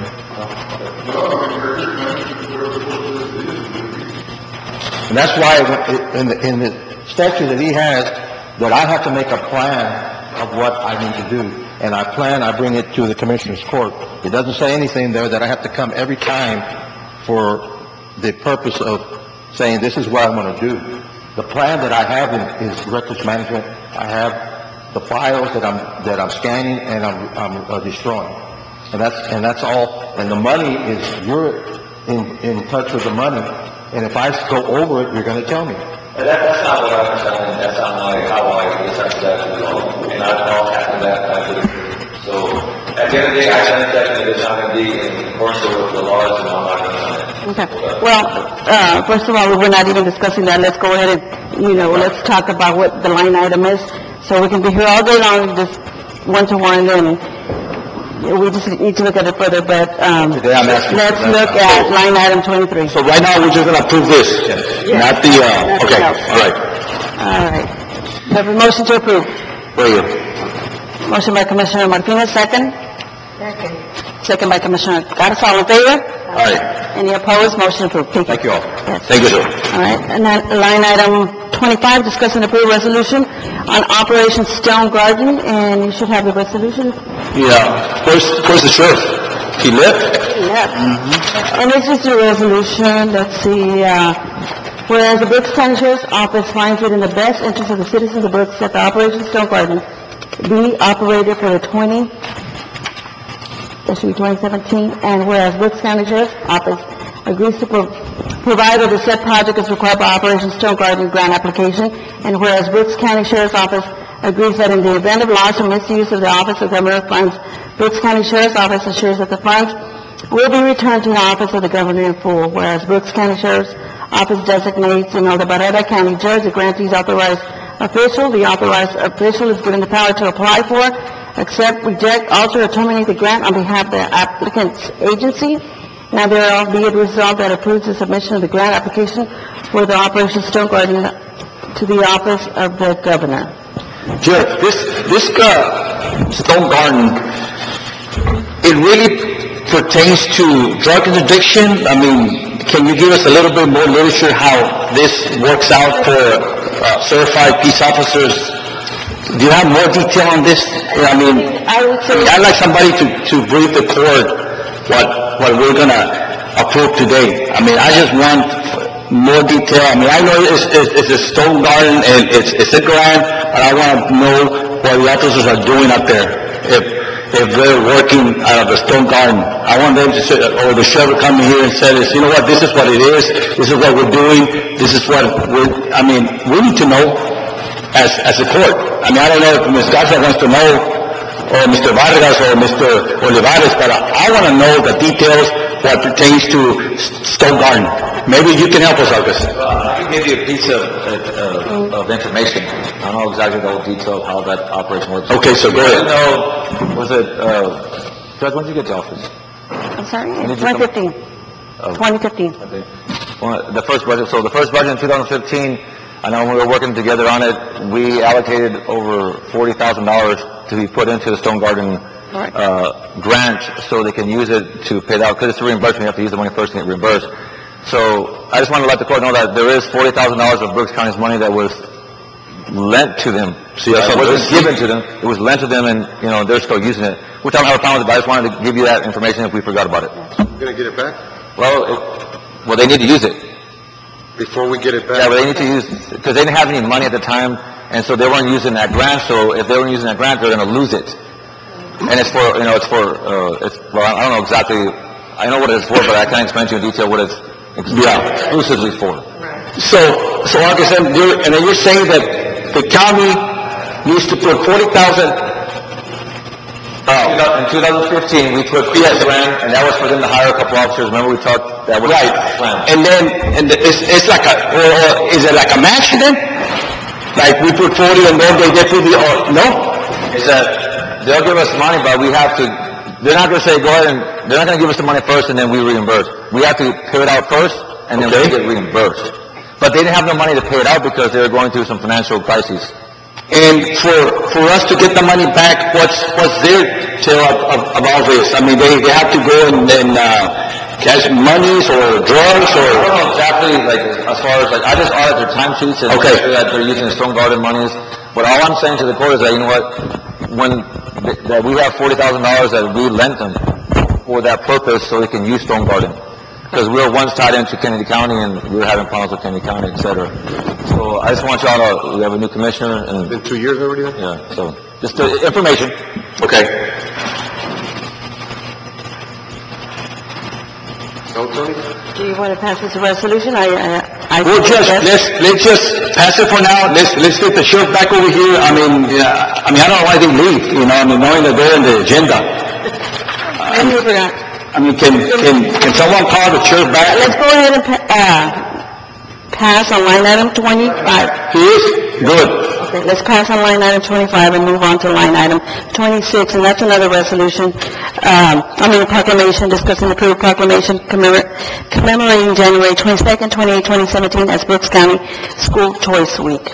Speaker 6: And that's why in the, in the statute that he has, that I have to make a plan of what I need to do.
Speaker 13: and I plan, I bring it to the Commissioners Court. It doesn't say anything there that I have to come every time for the purpose of saying, this is what I'm going to do. The plan that I have in- is records management. I have the files that I'm, that I'm scanning and I'm, I'm uh, destroying. And that's, and that's all. And the money is, you're in, in touch with the money. And if I go over it, you're going to tell me.
Speaker 14: And that, that's not what I understand, that's not my, how I guess I should actually go. And I don't have that, I do. So, at the end of the day, I send that to the not going to be in accordance with the laws, and I'm not going to sign it.
Speaker 1: Okay. Well, uh, first of all, we're not even discussing that. Let's go ahead and, you know, let's talk about what the line item is. So we can be here all day long, just one-to-one, and we just need to look at it further, but, um,
Speaker 6: Today I'm asking for
Speaker 1: let's
Speaker 6: that.
Speaker 1: look at line item twenty-three.
Speaker 6: So right now, we're just gonna approve this, not the, uh, okay,
Speaker 1: Nothing else.
Speaker 6: all right.
Speaker 1: All right. We have a motion to approve.
Speaker 6: Very good.
Speaker 1: Motion by Commissioner Martinez, second.
Speaker 2: Second.
Speaker 1: Second by Commissioner Garza, all in favor?
Speaker 6: All right,
Speaker 1: Any opposed? Motion approved. Thank you.
Speaker 6: thank you all.
Speaker 1: Yes.
Speaker 6: Thank you, sir.
Speaker 1: All right, and then line item twenty-five, discuss and approve resolution on Operation Stone Garden, and you should have the resolution.
Speaker 6: Yeah, where's, where's the sheriff? He left?
Speaker 1: Yeah. And this is the resolution, let's see, uh, whereas the Brooks County Sheriff's Office finds it in the best interest of the citizens of Brooks that the Operation Stone Garden be operated for the twenty, that should be twenty seventeen, and whereas Brooks County Sheriff's Office agrees to pro- provide that the said project is required by Operation Stone Garden grant application, and whereas Brooks County Sheriff's Office agrees that in the event of loss or misuse of the Office of Governor funds, Brooks County Sheriff's Office assures that the funds will be returned to the Office of the Governor in full, whereas Brooks County Sheriff's Office designates an Barrera County Judge, the grantee's authorized official. The authorized official is given the power to apply for, accept, reject, alter, or terminate the grant on behalf of the applicant's agency. Now therefore be it resolved that approves the submission of the grant application for the Operation Stone Garden to the Office of the Governor.
Speaker 6: Judge, this, this, uh, Stone Garden, it really pertains to drug interdiction? I mean, can you give us a little bit more literature how this works out for uh, certified peace officers? Do you have more detail on this? I mean,
Speaker 1: I would say,
Speaker 6: I'd like somebody to, to brief the court what, what we're gonna approve today. I mean, I just want more detail. I mean, I know it's, it's, it's a Stone Garden and it's, it's a grant, but I want to know what the officers are doing out there. If, if they're working out of the Stone Garden, I want them to say, or the sheriff come here and say this, you know what, this is what it is, this is what we're doing, this is what we're, I mean, we need to know as, as a court. I mean, I don't know if Miz Garza wants to know, or Mister Vargas or Mister Olivares, but I, I want to know the details what pertains to Stone Garden. Maybe you can help us, August.
Speaker 14: Well, I can give you a piece of, uh, of information. I don't know exactly the whole detail of how that operation works.
Speaker 6: Okay, so go
Speaker 14: I
Speaker 6: ahead.
Speaker 14: didn't know, was it, uh, Judge, when did you get to office?
Speaker 1: I'm sorry,
Speaker 14: When did you
Speaker 1: twenty
Speaker 14: come-
Speaker 1: fifteen.
Speaker 14: Oh.
Speaker 1: twenty fifteen.
Speaker 14: Okay. Well, the first budget, so the first budget in two thousand fifteen, I know when we were working together on it, we allocated over forty thousand dollars to be put into the Stone Garden,
Speaker 1: Right.
Speaker 14: uh, grant, so they can use it to pay out, because it's a reimbursement, you have to use the money first to get reimbursed. So, I just want to let the court know that there is forty thousand dollars of Brooks County's money that was lent to them.
Speaker 6: See, that's
Speaker 14: It
Speaker 6: what
Speaker 14: wasn't
Speaker 6: this-
Speaker 14: given to them, it was lent to them, and, you know, they're still using it, which I don't have a problem with, but I just wanted to give you that information if we forgot about it.
Speaker 3: You gonna get it back?
Speaker 14: Well, it, well, they need to use it.
Speaker 3: Before we get it
Speaker 14: Yeah,
Speaker 3: back?
Speaker 14: but they need to use, because they didn't have any money at the time, and so they weren't using that grant, so if they weren't using that grant, they're gonna lose it. And it's for, you know, it's for, uh, it's, well, I don't know exactly, I know what it's for, but I can't explain to you in detail what it's ex-
Speaker 6: Yeah.
Speaker 14: exclusively for.
Speaker 6: So, so August, and you're, and then you're saying that the county needs to put forty thousand,
Speaker 14: In two thousand fifteen, we put
Speaker 6: Yes.
Speaker 14: this grant, and that was for them to hire a couple officers, remember we talked, that was
Speaker 6: right,
Speaker 14: the plan.
Speaker 6: and then, and it's, it's like a, or, or is it like a match then? Like we put forty and then they get fifty, or, no?
Speaker 14: Is that they'll give us money, but we have to, they're not gonna say, go ahead and, they're not gonna give us the money first and then we reimburse. We have to pay it out first, and then we
Speaker 6: Okay.
Speaker 14: get reimbursed. But they didn't have no money to pay it out because they were going through some financial crises.
Speaker 6: And for, for us to get the money back, what's, what's their tale of, of, of all this? I mean, they, they have to go and, and, uh, cash monies or drugs
Speaker 14: I
Speaker 6: or?
Speaker 14: don't know exactly, like, as far as, like, I just audit their time sheets and
Speaker 6: Okay.
Speaker 14: make sure that they're using the Stone Garden monies. But all I'm saying to the court is that, you know what, when th- that we have forty thousand dollars that we lent them for that purpose so they can use Stone Garden. Because we were once tied into Kennedy County and we were having problems with Kennedy County, et cetera. So I just want y'all to, we have a new commissioner and...
Speaker 3: Been two years already?
Speaker 14: Yeah, so, just the information. Okay.
Speaker 3: So, Tony?
Speaker 1: Do you want to pass this resolution? I, I... I-
Speaker 6: We'll just,
Speaker 1: Yes.
Speaker 6: let's, let's just pass it for now. Let's, let's get the sheriff back over here. I mean, yeah, I mean, I don't know why they leave, you know, I mean, knowing that they're in the agenda.
Speaker 1: I knew that.
Speaker 6: I mean, can, can, can someone call the sheriff back?
Speaker 1: Let's go ahead and, pa- uh, pass on line item twenty-five.
Speaker 6: He is? Good.
Speaker 1: Okay, let's pass on line item twenty-five and move on to line item twenty-six, and that's another resolution, um, I mean, a proclamation discussing approved proclamation commemor- commemorating January twenty-second, twenty-eighth, twenty seventeen as Brooks County School Choice Week.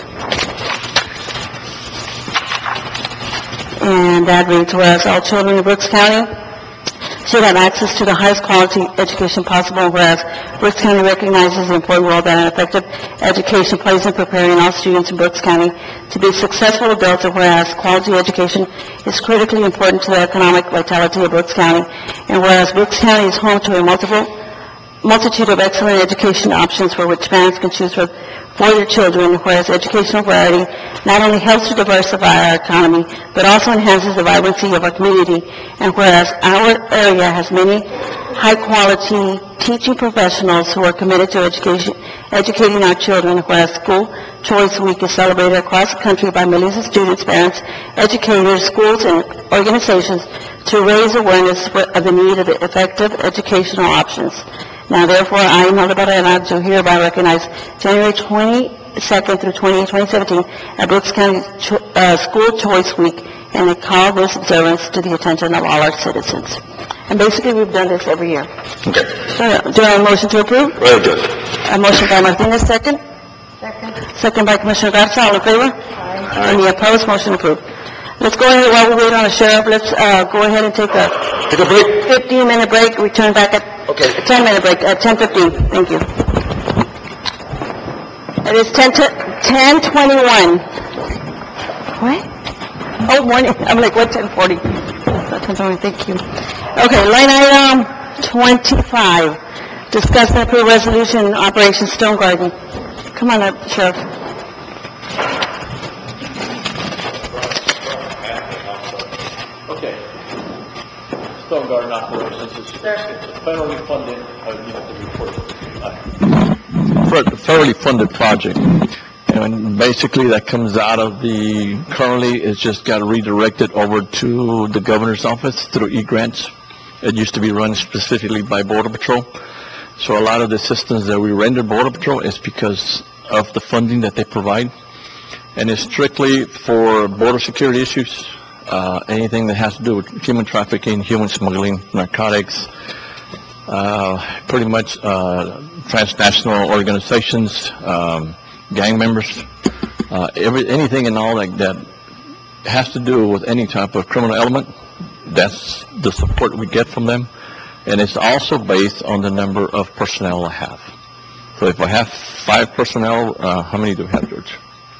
Speaker 1: And that reads, whereas all children in Brooks County should have access to the highest quality education possible, whereas Brooks County recognizes the important role that an effective education plays in preparing all students in Brooks County to be successful adults, and whereas quality education is critically important to the economic vitality of Brooks County, and whereas Brooks County is home to a multiple multitude of excellent education options for which parents can choose for, for their children, whereas educational variety not only helps to diversify our economy, but also enhances the vibrancy of our community, and whereas our area has many high-quality teaching professionals who are committed to education, educating our children, whereas School Choice Week is celebrated across the country by millions of students, parents, educators, schools, and organizations to raise awareness for- of the need of effective educational options. Now therefore, I, Imelda Barrera, do hereby recognize January twenty-second through twenty-eighth, twenty seventeen at Brooks County Cho- uh, School Choice Week, and I call this observance to the attention of all our citizens. And basically, we've done this every year.
Speaker 6: Okay.
Speaker 1: So, do I have a motion to approve?
Speaker 6: Go ahead, Judge.
Speaker 1: A motion by Martinez, second? Second. Second by Commissioner Garza, all in favor? Aye. Any opposed? Motion approved. Let's go ahead, while we wait on the sheriff, let's, uh, go ahead and take a
Speaker 6: Take a break.
Speaker 1: fifteen-minute break, return back at,
Speaker 6: Okay.
Speaker 1: a ten-minute break, at ten fifteen. Thank you. It is ten to, ten twenty-one. What? Oh, morning, I'm like, what, ten forty? ten twenty, thank you. Okay, line item twenty-five, discuss and approve resolution, Operation Stone Garden. Come on up, Sheriff.
Speaker 10: Okay. Stone Garden operations is it's a federally funded, uh, you have to report, uh, federally funded project. And basically that comes out of the, currently it's just got redirected over to the governor's office through e-grants. It used to be run specifically by Border Patrol. So a lot of the assistance that we render Border Patrol is because of the funding that they provide. And it's strictly for border security issues, uh, anything that has to do with human trafficking, human smuggling, narcotics, uh, pretty much, uh, transnational organizations, um, gang members, uh, every, anything and all like that has to do with any type of criminal element. That's the support we get from them. And it's also based on the number of personnel I have. So if I have five personnel, uh, how many do we have, George?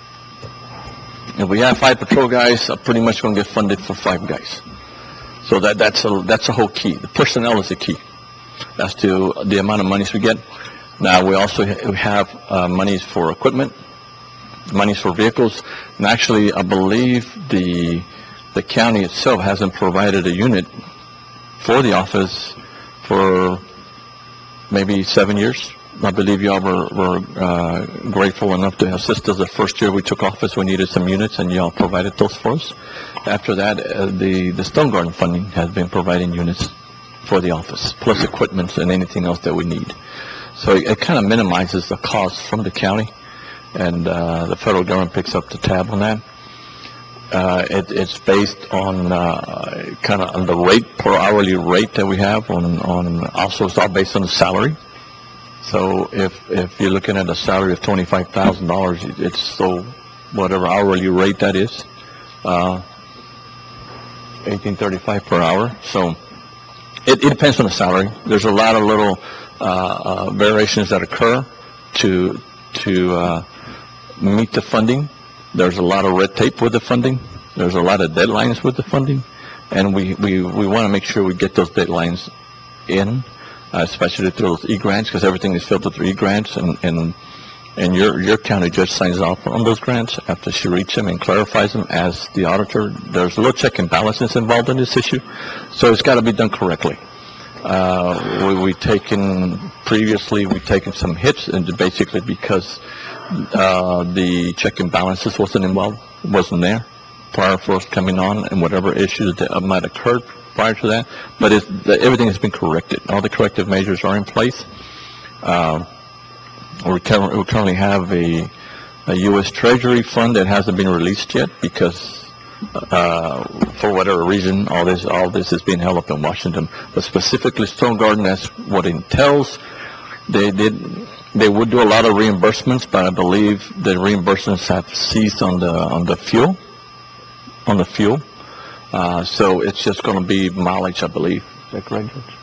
Speaker 10: If we have five patrol guys, I'm pretty much going to get funded for five guys. So that, that's a, that's a whole key. The personnel is the key. That's to the amount of monies we get. Now, we also ha- we have uh, monies for equipment, monies for vehicles, and actually, I believe the the county itself hasn't provided a unit for the office for maybe seven years. I believe y'all were, were uh, grateful enough to assist us the first year we took office. We needed some units, and y'all provided those for us. After that, uh, the the Stone Garden funding has been providing units for the office, plus equipment and anything else that we need. So it, it kind of minimizes the cost from the county, and uh, the federal government picks up the tab on that. Uh, it, it's based on uh, kind of on the rate, per hourly rate that we have on, on, also it's all based on the salary. So if, if you're looking at a salary of twenty-five thousand dollars, it's so whatever hourly rate that is, uh, eighteen thirty-five per hour. So it, it depends on the salary. There's a lot of little uh, uh, variations that occur to to uh, meet the funding. There's a lot of red tape with the funding. There's a lot of deadlines with the funding. And we, we, we want to make sure we get those deadlines in, uh, especially through those e-grants, because everything is filtered through e-grants, and, and, and your, your county judge signs off on those grants after she reads them and clarifies them as the auditor. There's a little check and balances involved in this issue, so it's got to be done correctly. Uh, we, we taken, previously, we taken some hits, and basically because, uh, the check and balances wasn't involved, wasn't there prior for us coming on, and whatever issues that might occur prior to that, but it's, the, everything has been corrected. All the corrective measures are in place. Uh, we currently, we currently have a, a U S Treasury fund that hasn't been released yet because Uh, for whatever reason, all this, all this is being held up in Washington. But specifically Stone Garden, that's what it entails. They did, they would do a lot of reimbursements, but I believe the reimbursements have ceased on the, on the fuel, on the fuel. Uh, so it's just going to be mileage, I believe. Is that correct, George?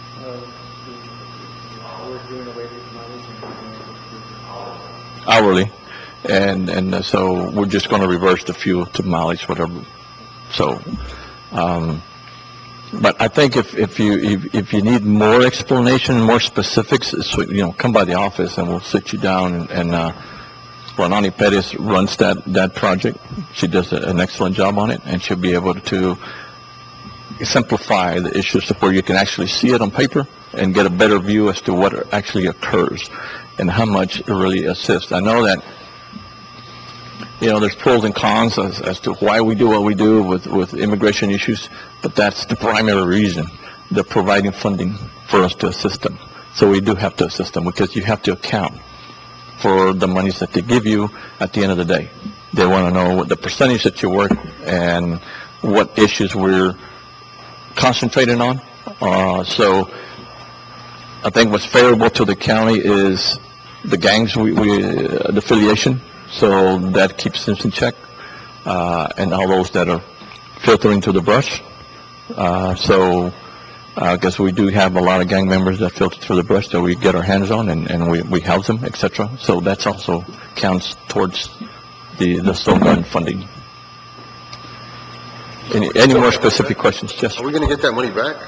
Speaker 10: Hourly. And, and uh, so we're just going to reverse the fuel to mileage, whatever. So, um, but I think if, if you, if, if you need more explanation, more specifics, so, you know, come by the office and we'll sit you down, and, and, uh, Ronani Perez runs that, that project. She does a, an excellent job on it, and she'll be able to simplify the issues to where you can actually see it on paper and get a better view as to what actually occurs and how much it really assists. I know that, you know, there's pros and cons as, as to why we do what we do with, with immigration issues, but that's the primary reason. They're providing funding for us to assist them. So we do have to assist them, because you have to account for the monies that they give you at the end of the day. They want to know what the percentage that you work and what issues we're concentrating on. Uh, so I think what's favorable to the county is the gangs, we, we uh, the affiliation. So that keeps things in check, uh, and all those that are filtering to the brush. Uh, so, I guess we do have a lot of gang members that filter through the brush that we get our hands on, and, and we, we house them, et cetera. So that's also counts towards the, the Stone Garden funding. Any, any more specific questions? Yes.
Speaker 3: Are we gonna get that money back?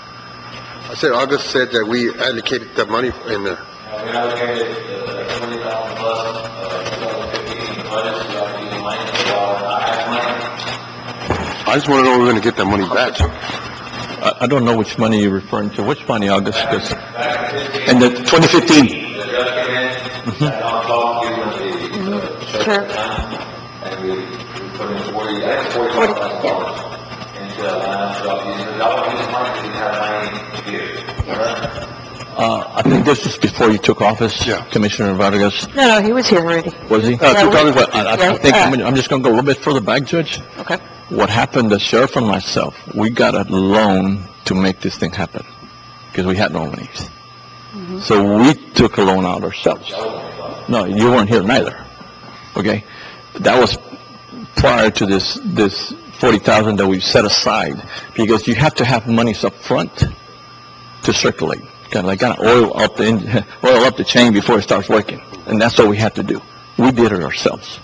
Speaker 3: I said, August said that we allocated that money in the,
Speaker 14: We allocated the twenty thousand plus, uh, twenty fifteen budget, so I'm using money, so I have money.
Speaker 3: I just wanna know if we're gonna get that money back.
Speaker 10: I, I don't know which money you're referring to. Which money, August? 'Cause- and the twenty fifteen.
Speaker 14: The judge came in, and on top, we went the, uh,
Speaker 1: Sure.
Speaker 14: and we, we put in forty, I think forty-five thousand dollars into the line, so using, the dollar, using money, we didn't have money here, correct?
Speaker 10: Uh, I think this was before you took office,
Speaker 3: Yeah.
Speaker 10: Commissioner Vargas.
Speaker 1: No, no, he was here already.
Speaker 10: Was he?
Speaker 1: Yeah, we-
Speaker 10: But I, I
Speaker 1: yeah,
Speaker 10: think,
Speaker 1: uh,
Speaker 10: I'm, I'm just gonna go a little bit further back, Judge.
Speaker 1: Okay.
Speaker 10: What happened, the sheriff and myself, we got a loan to make this thing happen, because we had no monies. So we took a loan out ourselves. No, you weren't here neither, okay? That was prior to this, this forty thousand that we set aside, because you have to have monies up front to circulate. Kind of like, kind of oil up the, en- oil up the chain before it starts working. And that's what we had to do. We did it ourselves.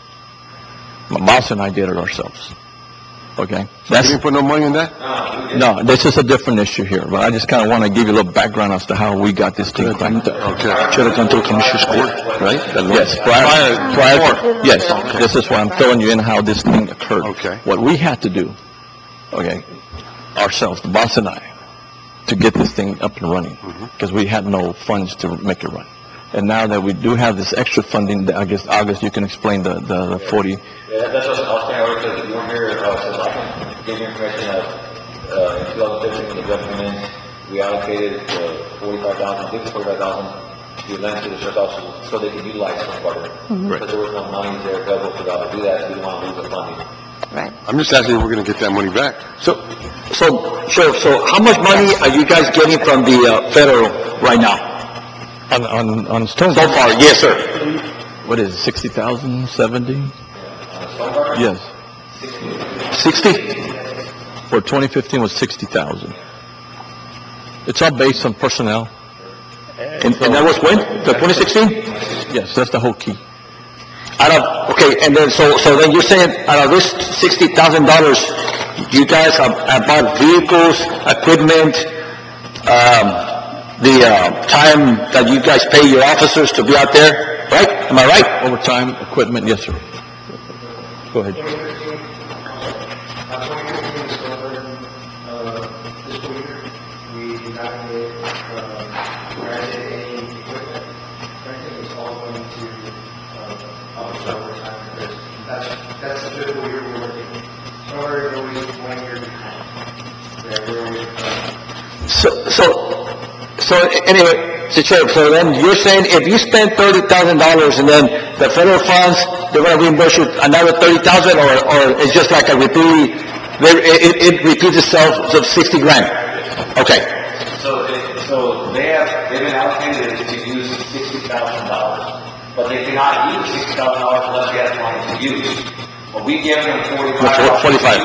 Speaker 10: My boss and I did it ourselves. Okay?
Speaker 3: You
Speaker 10: That's,
Speaker 3: didn't put no money in that?
Speaker 10: no, this is a different issue here, but I just kind of want to give you a little background as to how we got this thing done.
Speaker 3: Okay.
Speaker 10: Should have gone through Commissioner's Court, right? Yes, prior, prior, yes, this is why I'm filling you in how this thing occurred.
Speaker 3: Okay.
Speaker 10: What we had to do, okay, ourselves, the boss and I, to get this thing up and running, because we had no funds to make it run. And now that we do have this extra funding, I guess, August, you can explain the, the the forty.
Speaker 14: Yeah, that's what I was saying earlier, because you weren't here, uh, so I can give you information of, uh, in two thousand fifteen, when the judge came in, we allocated, uh, forty-five thousand, fifty, forty-five thousand, we lent to the sheriff's office so they could utilize some part of it. Because there was no money there available for them to do that, so we didn't want to lose the funding.
Speaker 1: Right.
Speaker 3: I'm just asking if we're gonna get that money back.
Speaker 6: So, so, Sheriff, so how much money are you guys getting from the uh, federal right now?
Speaker 10: On, on, on Stone
Speaker 6: So far, yes, sir.
Speaker 10: what is it, sixty thousand, seventy? Yes.
Speaker 6: Sixty?
Speaker 10: For twenty fifteen was sixty thousand. It's all based on personnel.
Speaker 6: And, and that was when? The twenty sixteen?
Speaker 10: Yes, that's the whole key.
Speaker 6: Out of, okay, and then, so, so then you're saying out of this sixty thousand dollars, You guys have, have bought vehicles, equipment, um, the, uh, time that you guys pay your officers to be out there, right? Am I right?
Speaker 10: Overtime, equipment, yes, sir. Go ahead.
Speaker 7: We did not get, uh, granted any equipment. Everything is all going to, uh, officer overtime, because that's, that's the fiscal year we're working. Sorry, we're always one year behind. Yeah, we're always behind.
Speaker 6: So, so, so anyway, so Sheriff, so then you're saying if you spend thirty thousand dollars and then the federal funds, they're gonna reimburse you another thirty thousand, or, or it's just like a repeat, it, it, it repeats itself of sixty grand? Okay.
Speaker 14: So, it- so they have, they've been allocated to use sixty thousand dollars, but they cannot use sixty thousand dollars unless they have money to use. But we give them forty-five.
Speaker 6: forty-five.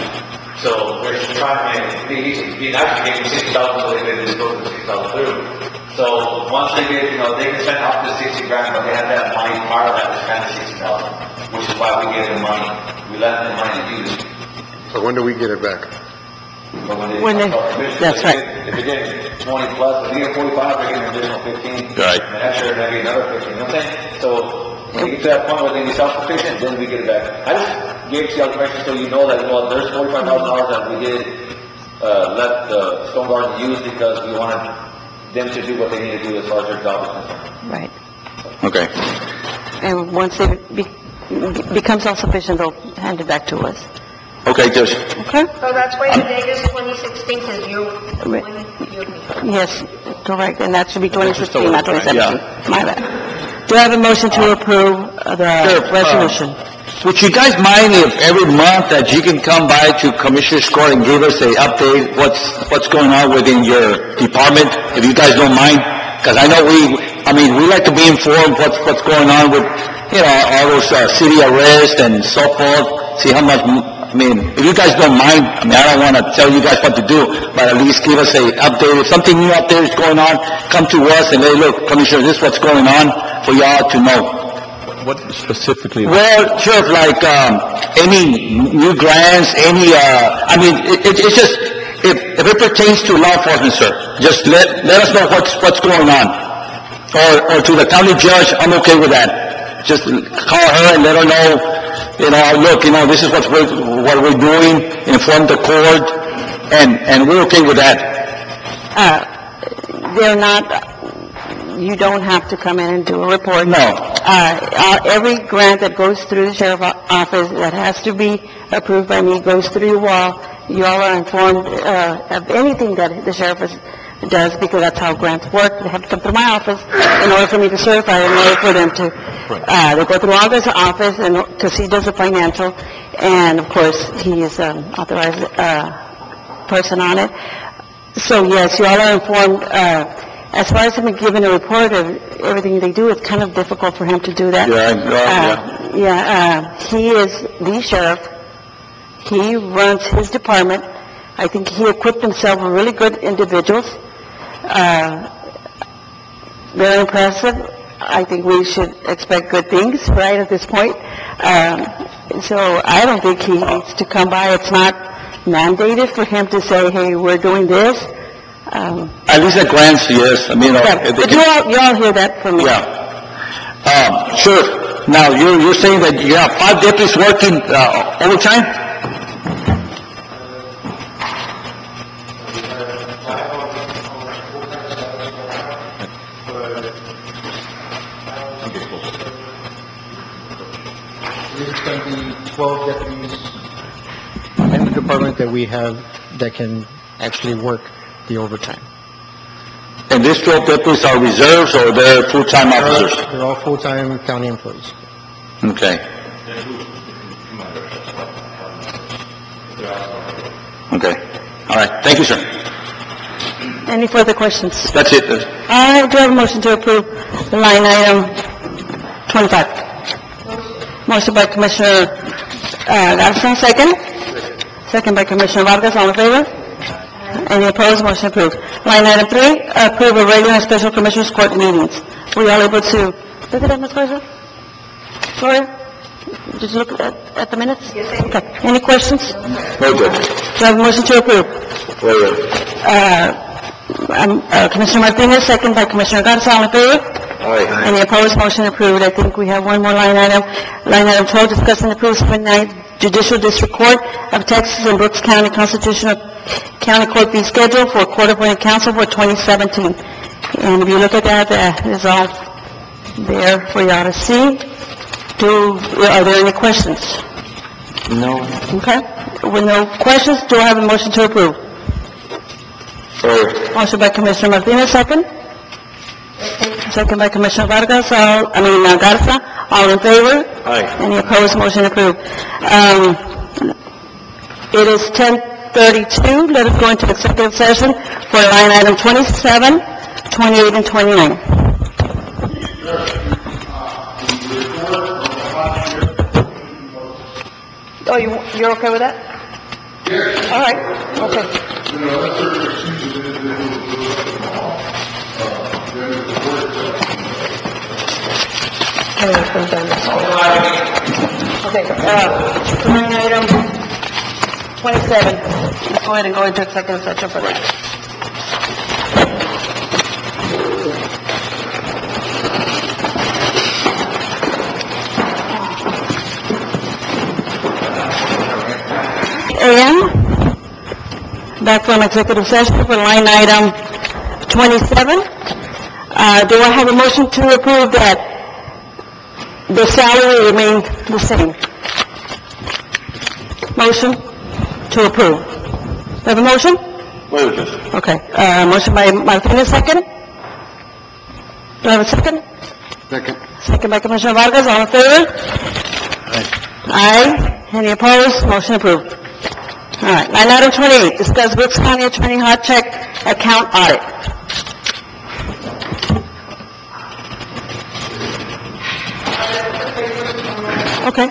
Speaker 14: So they're just trying to make it easy. Being actually gave them sixty thousand, so they did go to six thousand through. So once they get, you know, they can spend up to sixty grand, but they have to have money, part of that to spend the sixty thousand, which is why we give them money. We let them money to use it.
Speaker 3: So when do we get it back?
Speaker 14: But when they,
Speaker 1: When they- that's
Speaker 14: if they get- if they get twenty plus, if they get forty-five, they're getting an additional fifteen.
Speaker 6: Right.
Speaker 14: And next year, maybe another fifteen, you know what I'm saying? So, when you get to that point where they be self-sufficient, then we get it back. I just gave it to you information so you know that, you know, there's forty-five thousand dollars that we did, uh, let the Stone Garden use because we wanted them to do what they need to do as far as their job is concerned.
Speaker 1: Right.
Speaker 6: Okay.
Speaker 1: And once they be- become self-sufficient, they'll hand it back to us.
Speaker 6: Okay, Judge.
Speaker 1: Okay?
Speaker 2: So that's why the date is twenty sixteen, because you, when you,
Speaker 1: Yes, correct, and that should be twenty
Speaker 10: just
Speaker 1: sixteen, not twenty
Speaker 10: overtime,
Speaker 1: seventeen. My bad. Do I have a motion to approve uh, the
Speaker 6: Sure, uh,
Speaker 1: resolution?
Speaker 6: Would you guys mind if every month that you can come by to Commissioner's Court and give us a update, what's, what's going on within your department, if you guys don't mind? Because I know we, I mean, we like to be informed what's, what's going on with, you know, all those, uh, city arrests and so forth, see how much, I mean, if you guys don't mind, I mean, I don't want to tell you guys what to do, but at least give us a update. If something new out there is going on, come to us and say, look, Commissioner, this is what's going on for y'all to know.
Speaker 10: What specifically?
Speaker 6: Well, Sheriff, like, um, any new grants, any, uh, I mean, it, it- it's just, if, if it pertains to law enforcement, sir, just let, let us know what's, what's going on. Or, or to the county judge, I'm okay with that. Just call her and let her know, you know, look, you know, this is what we're, what we're doing, inform the court, and, and we're okay with that.
Speaker 1: Uh, they're not, you don't have to come in and do a report.
Speaker 6: No.
Speaker 1: Uh, uh, every grant that goes through the sheriff's office that has to be approved by me goes through you all. You all are informed, uh, of anything that the sheriff is- does, because that's how grants work. They have to come through my office in order for me to certify, in order for them to, uh, they go through August's office, and, because he does the financial, and of course, he is an authorized, uh, person on it. So yes, you all are informed, uh, as far as him giving a report of everything they do, it's kind of difficult for him to do that.
Speaker 6: Yeah, yeah,
Speaker 1: Uh, Yeah, uh, he is the sheriff. He runs his department. I think he equipped himself with really good individuals. Uh, Very impressive. I think we should expect good things, right, at this point. Um, So I don't think he needs to come by. It's not mandated for him to say, hey, we're doing this. Um,
Speaker 6: At least the grants, yes, I mean, uh,
Speaker 1: yeah,
Speaker 6: if they
Speaker 1: But you
Speaker 6: can-
Speaker 1: all, you all hear that from me.
Speaker 6: yeah. Um, sure. Now, you're, you're saying that you have five deputies working, uh, overtime?
Speaker 7: There's going to be twelve deputies in the department that we have that can actually work the overtime.
Speaker 6: And these twelve deputies are reserves or they're full-time officers?
Speaker 7: They're all full-time county employees.
Speaker 6: Okay. Okay. All right. Thank you, sir.
Speaker 1: Any further questions?
Speaker 6: That's it.
Speaker 1: I do have a motion to approve the line item twenty-five. Motion by Commissioner uh, Garza, second. Second by Commissioner Vargas, all in favor? Any opposed? Motion approved. Line item three, approve of regular and special Commissioners Court meetings. Were you all able to look at that, Miz Garza? Gloria? Did you look at, at the minutes? Okay. Any questions?
Speaker 11: No, Judge.
Speaker 1: Do I have a motion to approve?
Speaker 11: Wait,
Speaker 1: Uh, um, uh, Commissioner Martinez, second by Commissioner Garza, all in favor?
Speaker 11: Aye.
Speaker 1: Any opposed? Motion approved. I think we have one more line item. Line item twelve, discuss and approve twenty-ninth Judicial District Court of Texas and Brooks County Constitutional County Court fee schedule for court-appointed counsel for twenty seventeen. And if you look at that, that is all there for y'all to see. Do, are there any questions?
Speaker 8: No.
Speaker 1: Okay. With no questions, do I have a motion to approve?
Speaker 11: Sorry.
Speaker 1: Motion by Commissioner Martinez, second. Second by Commissioner Vargas, all, I mean, uh, Garza, all in favor?
Speaker 11: Aye.
Speaker 1: Any opposed? Motion approved. Um, it is ten thirty-two. Let us go into executive session for line item twenty-seven, twenty-eight, and twenty-nine. Oh, you, you're okay with that? Yes. All right, okay. Okay, uh, line item twenty-seven. Let's go ahead and go into executive session for that. And back from executive session for line item twenty-seven. Uh, do I have a motion to approve that the salary remain the same? Motion to approve. Do I have a motion?
Speaker 11: Wait, Judge.
Speaker 1: Okay, uh, motion by Martinez, second. Do I have a second?
Speaker 3: Second.
Speaker 1: Second by Commissioner Vargas, all in favor? Aye. Any opposed? Motion approved. All right, line item twenty-eight, discuss Brooks County Attorney hot check account audit. Okay.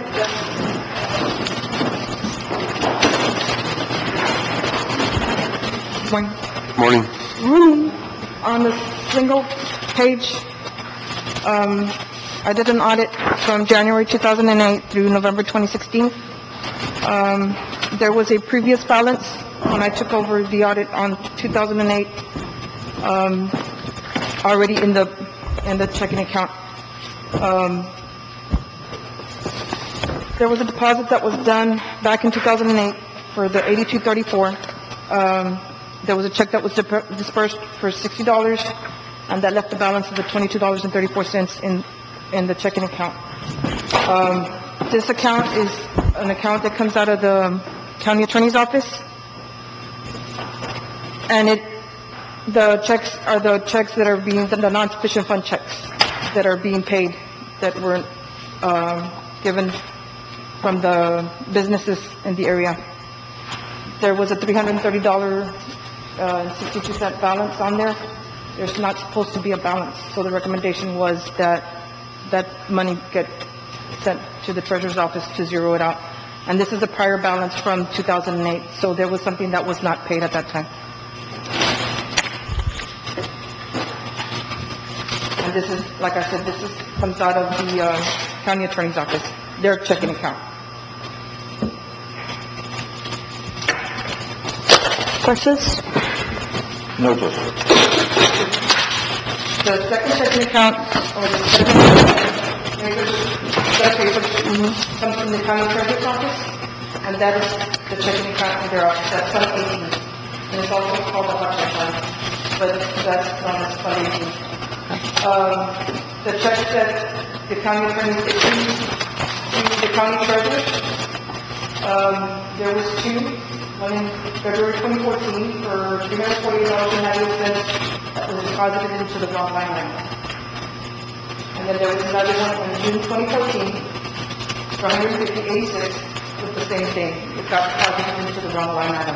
Speaker 3: Morning.
Speaker 12: On the single page, um, I did an audit from January two thousand eight through November twenty sixteen. Um, there was a previous balance when I took over the audit on two thousand eight, um, already in the, in the checking account. Um, there was a deposit that was done back in two thousand eight for the eighty-two thirty-four. Um, there was a check that was dip- dispersed for sixty dollars, and that left the balance of the twenty-two dollars and thirty-four cents in, in the checking account. Um, this account is an account that comes out of the county attorney's office, and it, the checks are the checks that are being, the non-sufficient fund checks that are being paid, that were, um, given from the businesses in the area. There was a three hundred thirty dollars and sixty-two cent balance on there. There's not supposed to be a balance, so the recommendation was that that money get sent to the treasurer's office to zero it out. And this is a prior balance from two thousand eight, so there was something that was not paid at that time. And this is, like I said, this is, comes out of the uh, county attorney's office, their checking account.
Speaker 1: Questions?
Speaker 11: No, Judge.
Speaker 12: The second checking account, or the second, that paper, comes from the county treasurer's office, and that is the checking account in their office, that's Fund eighteen. And it's also called the hot check fund, but that's known as Fund eighteen. Um, the checks that the county attorney issued to the county treasurer, um, there was two. One in February twenty fourteen for three hundred forty-eight dollars and ninety cents that was deposited into the wrong line item. And then there was another one in June twenty fourteen for one hundred fifty dollars and eighty-six cents with the same thing. It got deposited into the wrong line item.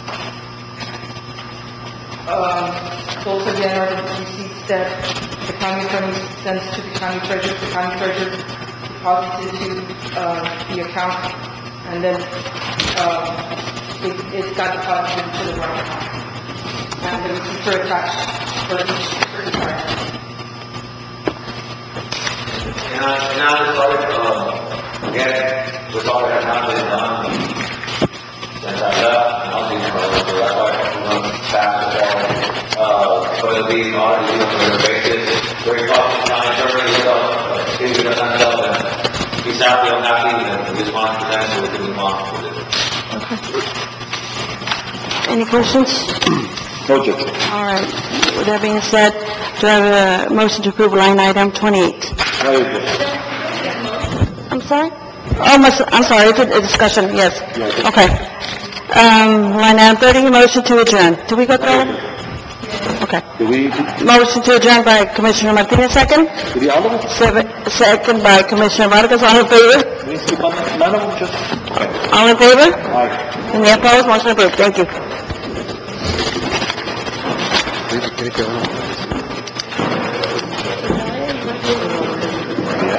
Speaker 12: Um, those again are the receipts that the county attorney sends to the county treasurer. The county treasurer deposits into uh, the account, and then uh, It, it got deposited into the wrong account. And the receipts are attached for each, for each item.
Speaker 14: And on, and on this audit, um, Again, with all that time been done, since I left, and I'll be here for a little bit, that's why I'm going fast as well. Uh, but it'll be an honor to do it on a regular basis. Very cautious, county attorney, you know, give you the thumbs up, and if he's happy, I'm happy, and we just want to present, so we can move on with it.
Speaker 1: Any questions?
Speaker 14: No, Judge.
Speaker 1: All right. With that being said, do I have a motion to approve line item twenty-eight? I'm sorry? Oh, must- I'm sorry, it's a a discussion, yes. Okay. Um, line item thirty, motion to adjourn. Did we go through it? Okay. Motion to adjourn by Commissioner Martinez, second? Seven- Second by Commissioner Vargas, all in favor? All in favor? Any opposed? Motion approved. Thank you.
Speaker 3: Tiene que- tiene que-